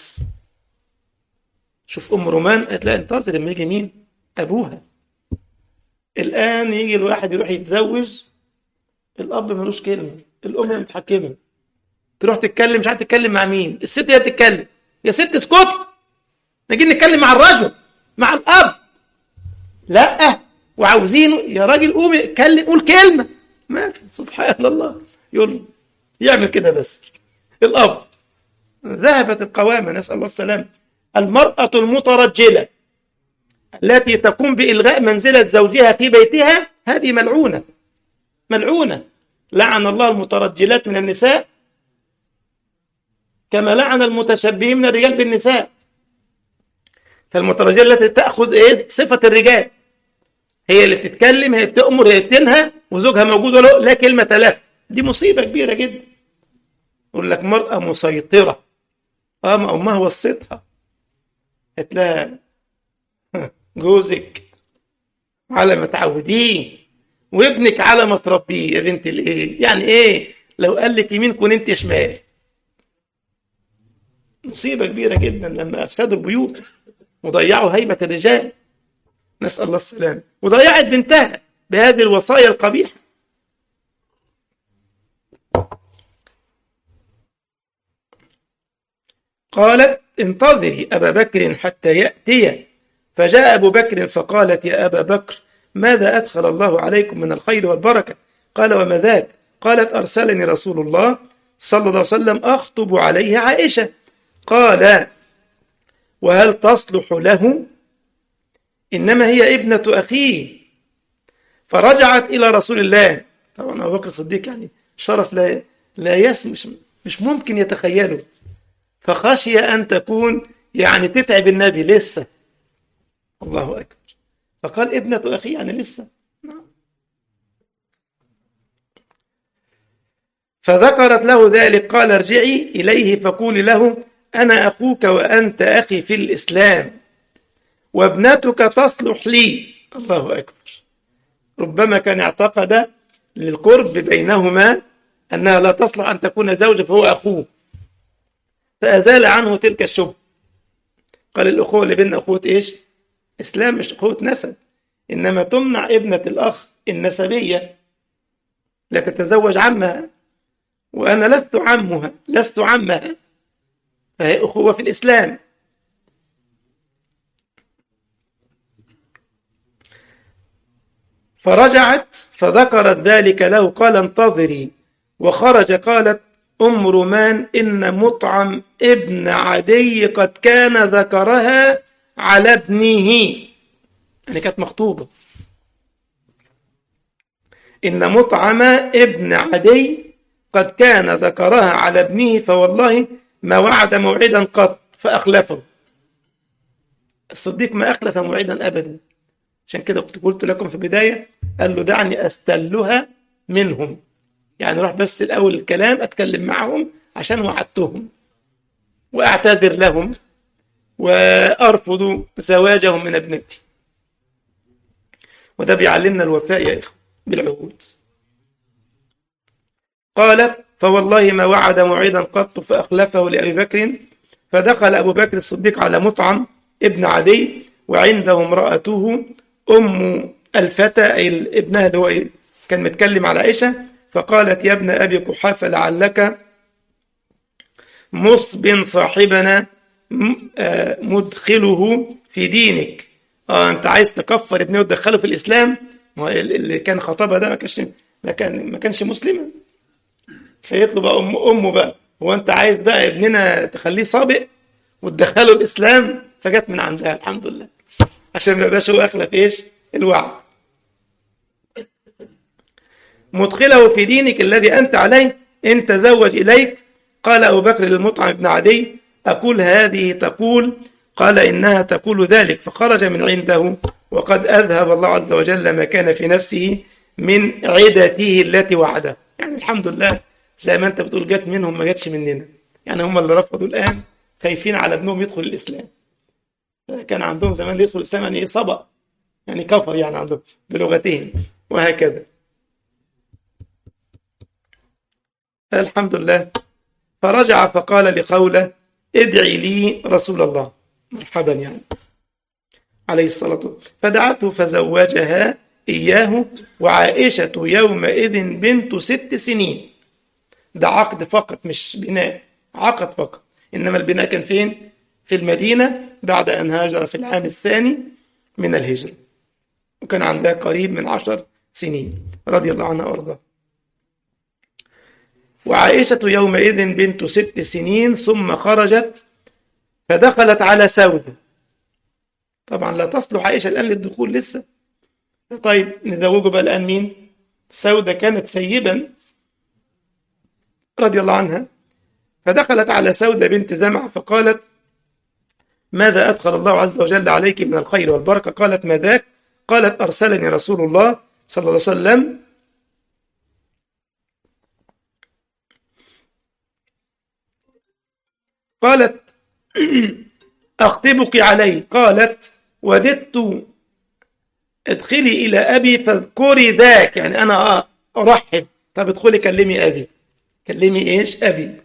شوف أم رومان قالت: لا انتظر لما يجي مين؟ أبوها. الآن يجي الواحد يروح يتزوج، الأب ملوش كلمة، الأم هي متحكمة، تروح تتكلم مش عارف تتكلم مع مين، الست هي تتكلم. يا ست اسكت، نجي نتكلم مع الرجل مع الأب. لا، وعاوزينه يا راجل قوم اتكلم، قول كلمة. ما سبحان الله. يقول يعمل كده بس. الأب ذهبت القوامة، نسأل الله السلام. المرأة المترجلة التي تقوم بإلغاء منزلة زوجها في بيتها هذه ملعونة، ملعونة. لعن الله المترجلات من النساء كما لعن المتشبهين من الرجال بالنساء. فالمترجلة التي تأخذ صفة الرجال، هي اللي بتتكلم، هي بتأمر، هي بتنهى، وزوجها موجود ولا لا كلمة له. دي مصيبة كبيرة جدا. يقول لك مرأة مسيطرة، ما أمها وصيتها، قالت لها جوزك على ما تعوديه وابنك على ما تربيه. يا بنت الايه يعني ايه؟ لو قال لك يمين كون انت شمال. مصيبة كبيرة جدا لما أفسدوا البيوت وضيعوا هيبة الرجال، نسأل الله السلام، وضيعت بنتها بهذه الوصايا القبيحة. قالت انتظري أبا بكر حتى يأتي. فجاء أبو بكر فقالت يا أبا بكر ماذا أدخل الله عليكم من الخير والبركة؟ قال وما ذاك؟ قالت أرسلني رسول الله صلى الله عليه وسلم أخطب عليه عائشة. قال وهل تصلح له؟ إنما هي ابنة أخيه. فرجعت إلى رسول الله. طبعا أبو بكر الصديق يعني شرف لا يسمى، مش ممكن يتخيله. فخشي أن تكون يعني تتعب النبي لسه. الله أكبر. فقال ابنة أخي يعني لسه. فذكرت له ذلك. قال ارجعي إليه فقولي له أنا أخوك وأنت أخي في الإسلام وابنتك تصلح لي. الله أكبر. ربما كان اعتقد للقرب بينهما أنها لا تصلح أن تكون زوجة فهو أخوه، فأزال عنه تلك الشبهة. قال الأخوة اللي بين أخوة إيش؟ إسلام، مش أخوة نسب. إنما تمنع ابنة الأخ النسبية، لا تتزوج عمها، وأنا لست عمها لست عمها، فهي أخوة في الإسلام. فرجعت فذكرت ذلك له. قال انتظري. وخرج. قالت أم رومان إن مطعم ابن عدي قد كان ذكرها على ابنه، يعني كانت مخطوبة. إن مطعم ابن عدي قد كان ذكرها على ابنه فوالله ما وعد موعدا قط فأخلفه. الصديق ما أخلف موعدا أبدا. عشان كده قلت لكم في البداية قال له دعني أستلها منهم، يعني روح بس الأول الكلام أتكلم معهم عشان وعدتهم وأعتذر لهم وأرفض زواجهم من ابنتي. وده بيعلمنا الوفاء يا إخوة بالعهود. قالت فوالله ما وعد موعدا قط فأخلفه لأبي بكر. فدخل أبو بكر الصديق على مطعم ابن عدي وعنده امرأته أم الفتى أي ابنها اللي هو كان متكلم على عائشة. فقالت يا ابن أبي قحافة لعلك مصب صاحبنا مدخله في دينك. أنت عايز تكفر ابنه وتدخله في الإسلام؟ اللي كان خطبها ده ما كانش مسلما، فيطلب أمه بقى هو أنت عايز بقى ابننا تخليه سابق وتدخله الإسلام؟ فجت من عندها الحمد لله عشان ما يبقاش هو أخلف إيش الوعد. مدخله في دينك الذي أنت عليه إن تزوج إليك. قال أبو بكر للمطعم بن عدي أقول هذه تقول؟ قال إنها تقول ذلك. فخرج من عنده وقد أذهب الله عز وجل ما كان في نفسه من عدته التي وعده. يعني الحمد لله زي ما أنت بتقول جت منهم ما جتش مننا، يعني هم اللي رفضوا الآن خايفين على ابنهم يدخل الإسلام. كان عندهم زمان يدخل الإسلام يعني سبق، يعني كفر يعني عندهم بلغتهم وهكذا. الحمد لله. فرجع فقال لخولة ادعي لي رسول الله، مرحبا يعني عليه الصلاة والسلام. فدعته فزوجها إياه وعائشة يومئذ بنت 6 سنين. ده عقد فقط مش بناء، عقد فقط. إنما البناء كان فين؟ في المدينة بعد أن هاجر في العام الثاني من الهجرة، وكان عندها قريب من 10 سنين رضي الله عنها وارضاها. وعائشة يومئذ بنت 6 سنين، ثم خرجت فدخلت على سودة. طبعا لا تصلح عائشة الآن للدخول لسه. طيب نزوجه بقى الآن مين؟ سودة كانت ثيبا رضي الله عنها. فدخلت على سودة بنت زمعة فقالت: ماذا أدخل الله عز وجل عليك من الخير والبركة؟ قالت: ما ذاك؟ قالت: أرسلني رسول الله صلى الله عليه وسلم قالت: أخطبك عليه. قالت: وددت ادخلي إلى أبي فاذكري ذاك، يعني أنا أرحب. طب ادخلي كلمي أبي. كلمي إيش؟ أبي.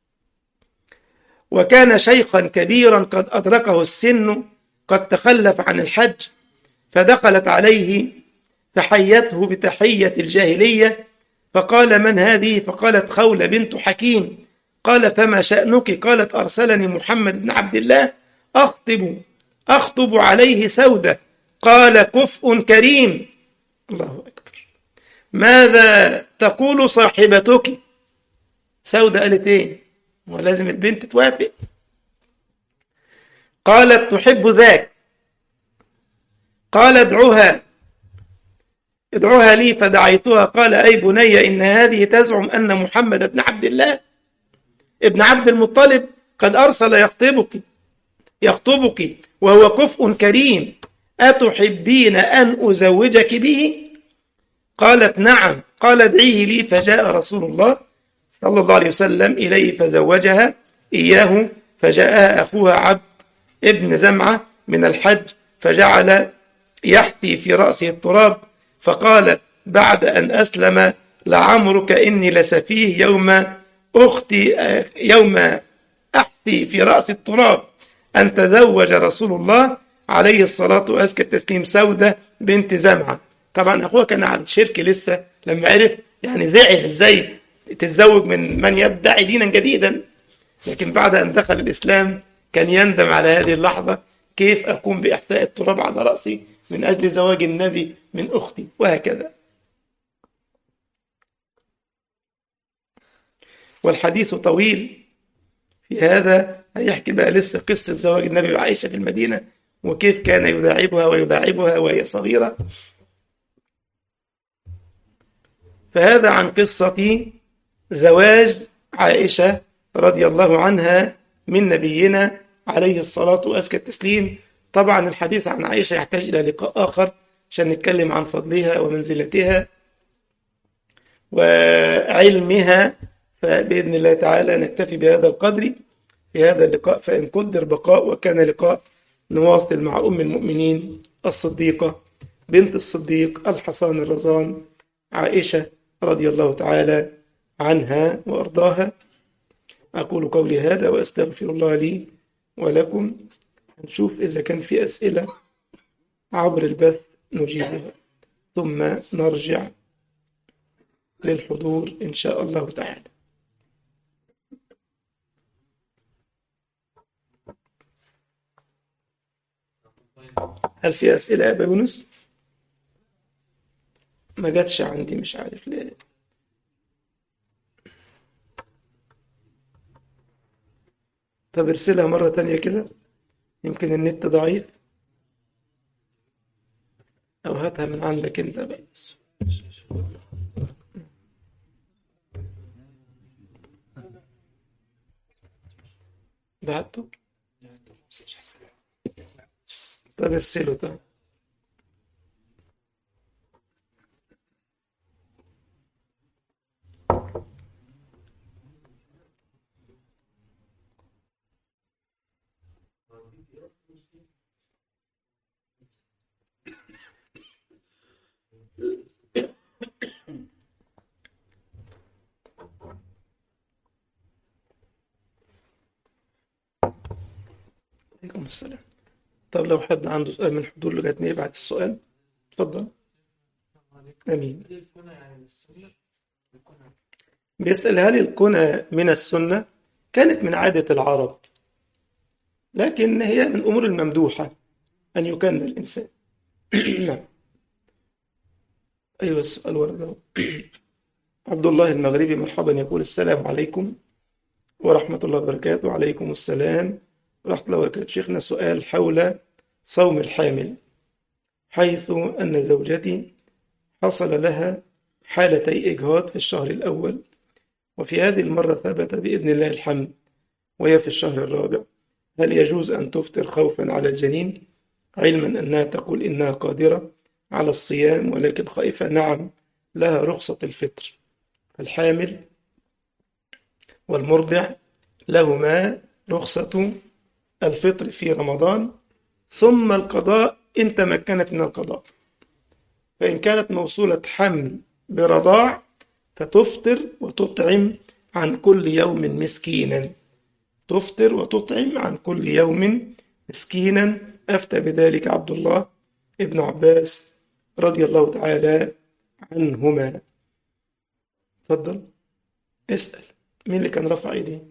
وكان شيخا كبيرا قد أدركه السن، قد تخلف عن الحج، فدخلت عليه فحيته بتحية الجاهلية، فقال: من هذه؟ فقالت: خولة بنت حكيم. قال: فما شأنك؟ قالت: أرسلني محمد بن عبد الله أخطب عليه سودة. قال: كفء كريم. الله أكبر. ماذا تقول صاحبتك؟ سودة قالت إيه؟ ولازم البنت توافق. قالت: تحب ذاك. قال: ادعوها لي. فدعيتها. قال: أي بني، إن هذه تزعم أن محمد بن عبد الله ابن عبد المطلب قد أرسل يخطبك وهو كفء كريم، أتحبين أن أزوجك به؟ قالت: نعم. قال: ادعيه لي. فجاء رسول الله صلى الله عليه وسلم إليه فزوجها إياه. فجاءها أخوها عبد ابن زمعة من الحج فجعل يحثي في رأسه التراب، فقال بعد أن أسلم: لعمرك إني لسفيه يوم أحثي في رأس التراب أن تزوج رسول الله عليه الصلاة وأزكى التسليم سودة بنت زمعة. طبعا أخوها كان على الشرك لسه، لما عرف يعني زعل إزاي تتزوج من يدعي دينا جديدا، لكن بعد أن دخل الإسلام كان يندم على هذه اللحظة، كيف أقوم بإحثاء التراب على رأسي من أجل زواج النبي من أختي، وهكذا. والحديث طويل في هذا، هيحكي بقى لسه قصة زواج النبي وعائشة في المدينة، وكيف كان يداعبها وهي صغيرة. فهذا عن قصة زواج عائشة رضي الله عنها من نبينا عليه الصلاة وأزكى التسليم. طبعا الحديث عن عائشة يحتاج إلى لقاء آخر عشان نتكلم عن فضلها ومنزلتها وعلمها، فبإذن الله تعالى نكتفي بهذا القدر في هذا اللقاء، فإن قدر بقاء وكان لقاء نواصل مع أم المؤمنين الصديقة بنت الصديق الحصان الرزان عائشة رضي الله تعالى عنها وأرضاها. أقول قولي هذا وأستغفر الله لي ولكم. نشوف إذا كان في أسئلة عبر البث نجيبها، ثم نرجع للحضور إن شاء الله تعالى. هل في أسئلة يا أبا يونس؟ ما جاتش عندي، مش عارف ليه. طب ارسلها مرة تانية كده، يمكن النت ضعيف، أو هاتها من عندك أنت بقى. بعته؟ طب ارسله. طب عليكم السلام. طب لو حد عنده سؤال من الحضور لغاية ما يبعت السؤال، اتفضل. أمين. بيسأل: هل الكنى من السنة؟ كانت من عادة العرب، لكن هي من أمور الممدوحة أن يكن الإنسان. نعم. أيوة السؤال ورده. عبد الله المغربي مرحبا، يقول السلام عليكم ورحمة الله وبركاته. وعليكم السلام ورحمة الله وبركاته. شيخنا سؤال حول صوم الحامل، حيث أن زوجتي حصل لها حالتي إجهاض في الشهر الأول، وفي هذه المرة ثبت بإذن الله الحمل وهي في الشهر الرابع، هل يجوز أن تفطر خوفا على الجنين، علما أنها تقول إنها قادرة على الصيام ولكن خائفة؟ نعم، لها رخصة الفطر. الحامل والمرضع لهما رخصة الفطر في رمضان، ثم القضاء إن تمكنت من القضاء. فإن كانت موصولة حمل برضاع فتفطر وتطعم عن كل يوم مسكينا، تفطر وتطعم عن كل يوم مسكينا. أفتى بذلك عبد الله ابن عباس رضي الله تعالى عنهما. تفضل اسأل. مين اللي كان رفع ايديه؟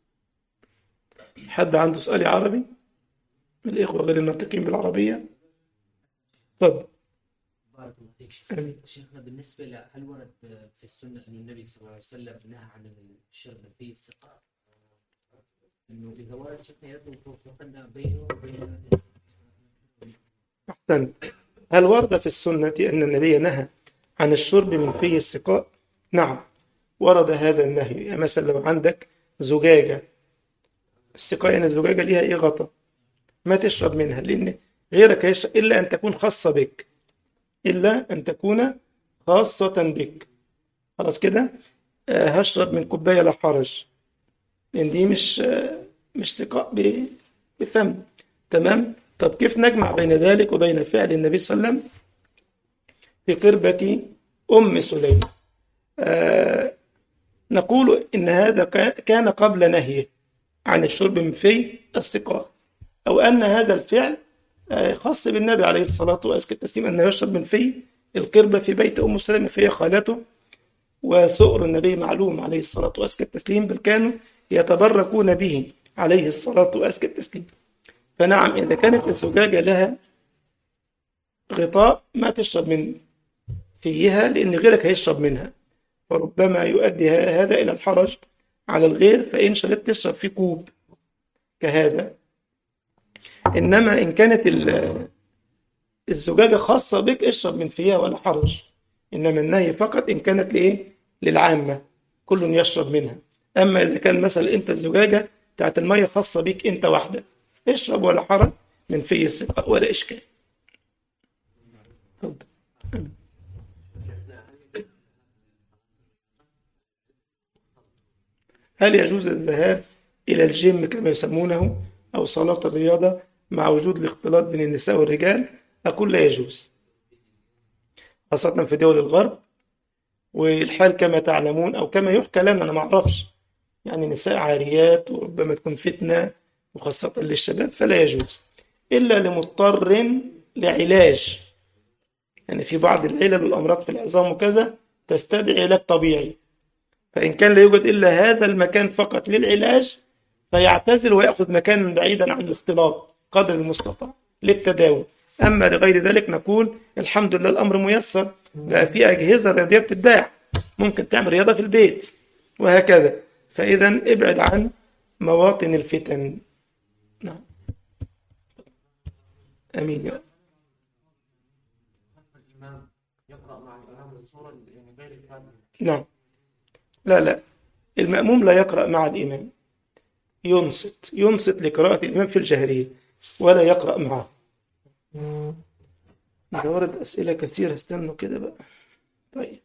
حد عنده سؤال عربي من الإخوة غير الناطقين بالعربية؟ تفضل. بارك الله فيك آمين. شيخنا، بالنسبة هل ورد في السنة أن النبي صلى الله عليه وسلم نهى عن الشرب في السقاء؟ أنه إذا ورد شيخنا يطلب توفيقنا بينه وبين. أحسنت. هل ورد في السنة أن النبي نهى عن الشرب من في السقاء؟ نعم، ورد هذا النهي. يعني مثلا لو عندك زجاجة، السقاء يعني الزجاجة ليها إيه غطا، ما تشرب منها لأن غيرك يشرب، إلا أن تكون خاصة بك، إلا أن تكون خاصة بك. خلاص كده. هشرب من كوباية لا حرج، لأن دي مش سقاء بفم. تمام. طب كيف نجمع بين ذلك وبين فعل النبي صلى الله عليه وسلم في قربة أم سليم؟ نقول إن هذا كان قبل نهيه عن الشرب من في السقاء، أو أن هذا الفعل خاص بالنبي عليه الصلاة والتسليم، أنه يشرب من في القربة في بيت أم سليم فهي خالته، وسؤر النبي معلوم عليه الصلاة والتسليم، بل كانوا يتبركون به عليه الصلاة والتسليم. فنعم، إذا كانت الزجاجة لها غطاء ما تشرب من فيها، لأن غيرك هيشرب منها، وربما يؤدي هذا إلى الحرج على الغير، فإن شربت تشرب في كوب كهذا. إنما إن كانت الزجاجة خاصة بك اشرب من فيها ولا حرج، إنما النهي فقط إن كانت لإيه؟ للعامة، كل يشرب منها. أما إذا كان مثلا أنت الزجاجة بتاعت المية خاصة بك أنت وحدك، اشرب ولا حرج من في السقاء ولا إشكال. تفضل. هل يجوز الذهاب إلى الجيم كما يسمونه أو صالات الرياضة مع وجود الاختلاط بين النساء والرجال؟ أقول لا يجوز، خاصة في دول الغرب، والحال كما تعلمون أو كما يحكى لنا، أنا ما أعرفش، يعني نساء عاريات وربما تكون فتنة، وخاصة للشباب، فلا يجوز إلا لمضطر لعلاج. يعني في بعض العلل والأمراض في العظام وكذا تستدعي علاج طبيعي، فإن كان لا يوجد إلا هذا المكان فقط للعلاج فيعتزل ويأخذ مكانا بعيدا عن الاختلاط قدر المستطاع للتداوي. أما لغير ذلك نقول الحمد لله الأمر ميسر، بقى في أجهزة رياضية بتتباع، ممكن تعمل رياضة في البيت وهكذا. فإذا ابعد عن مواطن الفتن. نعم. أمين يا رب. الإمام يقرأ مع الإمام السورة يعني غير الفاتحة. نعم. لا، المأموم لا يقرأ مع الإمام، ينصت لقراءة الإمام في الجهرية ولا يقرأ معه. ده ورد أسئلة كثيرة، استنوا كده بقى. طيب.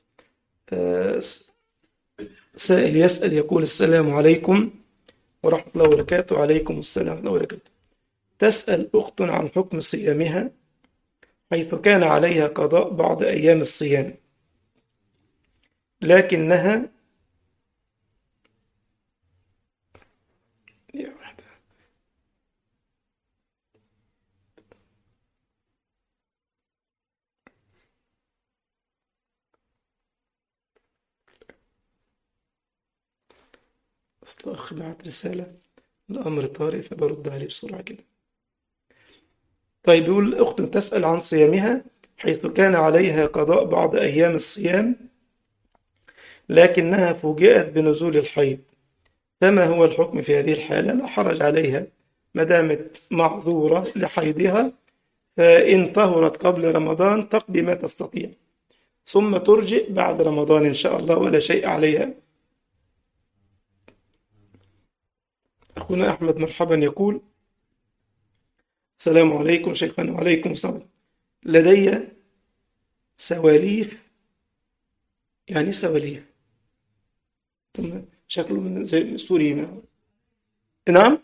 سائل يسأل يقول السلام عليكم ورحمة الله وبركاته. وعليكم السلام ورحمة الله وبركاته. تسأل أخت عن حكم صيامها، حيث كان عليها قضاء بعض أيام الصيام، لكنها أصل أخ بعت رسالة، الأمر طارئ فبرد عليه بسرعة كده. طيب، يقول أخت تسأل عن صيامها حيث كان عليها قضاء بعض أيام الصيام، لكنها فوجئت بنزول الحيض، فما هو الحكم في هذه الحالة؟ لا حرج عليها ما دامت معذورة لحيضها، فإن طهرت قبل رمضان تقضي ما تستطيع ثم ترجئ بعد رمضان إن شاء الله ولا شيء عليها. أخونا أحمد مرحبا يقول: السلام عليكم شيخنا. وعليكم السلام. لدي سواليف. يعني سواليف شكله من زي سوري. نعم،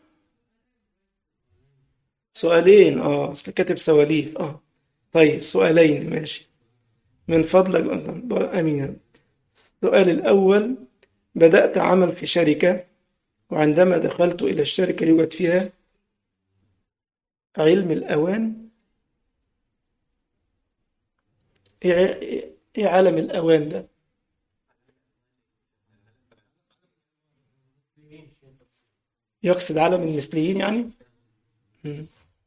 سؤالين. اصل كاتب سواليف. طيب سؤالين ماشي من فضلك. امين. السؤال الاول: بدأت عمل في شركة، وعندما دخلت الى الشركة يوجد فيها علم الأوان. إيه عالم الأوان ده؟ يقصد عالم المثليين يعني. مم.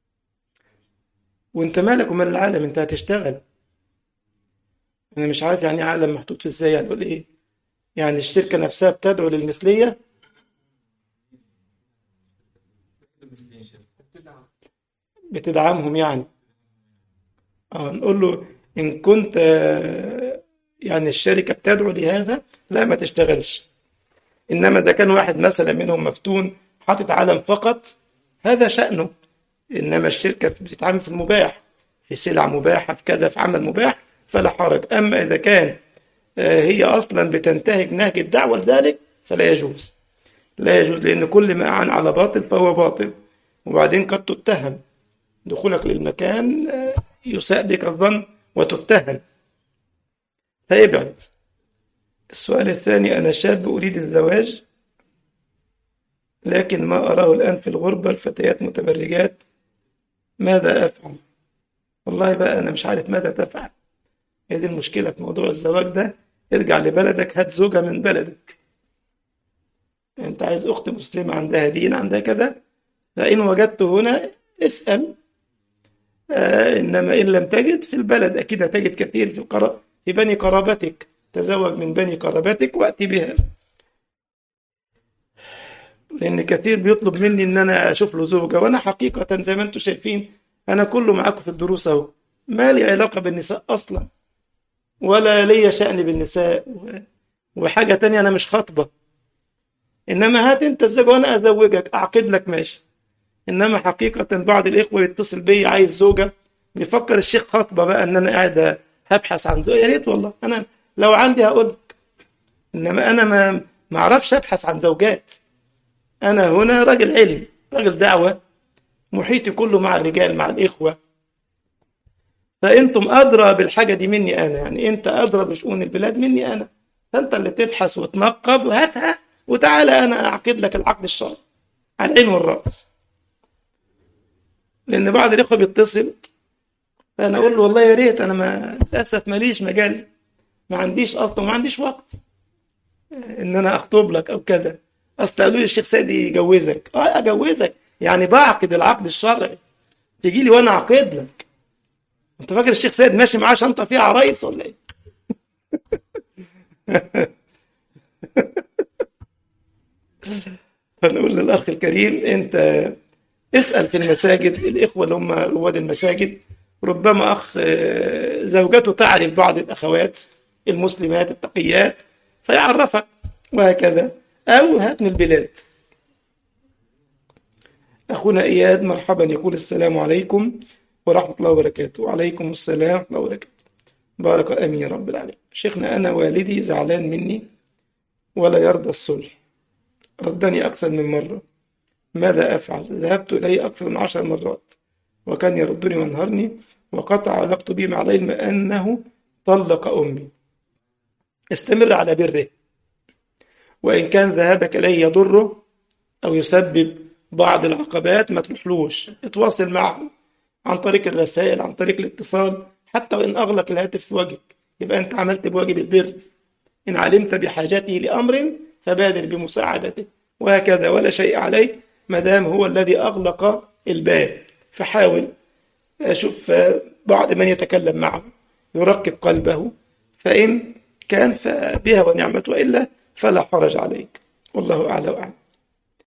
وانت مالك ومال العالم؟ انت هتشتغل. انا مش عارف يعني عالم محطوط ازاي، يعني تقول ايه؟ يعني الشركة نفسها بتدعو للمثلية؟ بتدعمهم يعني. نقول له إن كنت يعني الشركة بتدعو لهذا لا ما تشتغلش. إنما إذا كان واحد مثلا منهم مفتون حاطط علم فقط هذا شأنه. إنما الشركة بتتعامل في المباح، في سلع مباحة، في كذا، في عمل مباح، فلا حرج. أما إذا كان هي أصلا بتنتهج نهج الدعوة لذلك فلا يجوز. لا يجوز، لأن كل ما أعان على باطل فهو باطل. وبعدين قد تتهم دخولك للمكان يساء بك الظن وتتهم، فابعد. السؤال الثاني: أنا شاب أريد الزواج، لكن ما أراه الآن في الغربة الفتيات متبرجات، ماذا أفعل؟ والله بقى أنا مش عارف ماذا تفعل. هي دي المشكلة في موضوع الزواج ده. ارجع لبلدك، هات زوجة من بلدك. أنت عايز أخت مسلمة عندها دين عندها كذا، فإن وجدت هنا اسأل. إنما إن لم تجد في البلد أكيد هتجد كثير في بني قرابتك. تزوج من بني قرابتك وأتي بها، لأن كثير بيطلب مني إن أنا أشوف له زوجة، وأنا حقيقة زي ما أنتم شايفين أنا كله معاكم في الدروس أهو، ما لي علاقة بالنساء أصلا، ولا لي شأن بالنساء. وحاجة تانية أنا مش خاطبة. إنما هات أنت الزوجة وأنا أزوجك، أعقد لك ماشي. إنما حقيقة بعض الإخوة يتصل بي عايز زوجة، بيفكر الشيخ خاطبة بقى إن أنا قاعد هبحث عن زوجة. يا ريت والله، أنا لو عندي هقول لك. إنما أنا ما أعرفش أبحث عن زوجات. أنا هنا راجل علم، راجل دعوة، محيطي كله مع الرجال مع الإخوة. فأنتم أدرى بالحاجة دي مني أنا، يعني أنت أدرى بشؤون البلاد مني أنا. فأنت اللي تبحث وتنقب وهاتها وتعالى أنا أعقد لك العقد الشرعي على العين والرأس. لأن بعض الإخوة بيتصل فأنا أقول له والله يا ريت، أنا للأسف ماليش مجال، ما عنديش أصلا، ما عنديش وقت إن أنا أخطب لك أو كذا. أصل قالوا لي الشيخ سيد يجوزك. أجوزك يعني بعقد العقد الشرعي، تيجي لي وأنا أعقد لك. أنت فاكر الشيخ سيد ماشي معاه شنطة فيها عرايس ولا إيه؟ فنقول للأخ الكريم أنت اسأل في المساجد، الإخوة اللي هم رواد المساجد، ربما أخ زوجته تعرف بعض الأخوات المسلمات التقيات فيعرفك، وهكذا. أو هات من البلاد. أخونا إياد مرحبا يقول: السلام عليكم ورحمة الله وبركاته. وعليكم السلام ورحمة الله وبركاته. بارك أمين يا رب العالمين. شيخنا أنا والدي زعلان مني ولا يرضى الصلح، ردني أكثر من مرة، ماذا أفعل؟ ذهبت إليه أكثر من 10 مرات وكان يردني وينهرني، وقطع علاقته بي مع العلم أنه طلق أمي. استمر على بره، وإن كان ذهابك إليه يضره أو يسبب بعض العقبات ما تروحلوش، اتواصل معه عن طريق الرسائل، عن طريق الاتصال، حتى وإن أغلق الهاتف في وجهك يبقى أنت عملت بواجب البر. إن علمت بحاجته لأمر فبادر بمساعدته، وهكذا، ولا شيء عليك ما دام هو الذي أغلق الباب. فحاول أشوف بعض من يتكلم معه يرقق قلبه، فإن كان فبها ونعمت، وإلا فلا حرج عليك. والله أعلى وأعلم.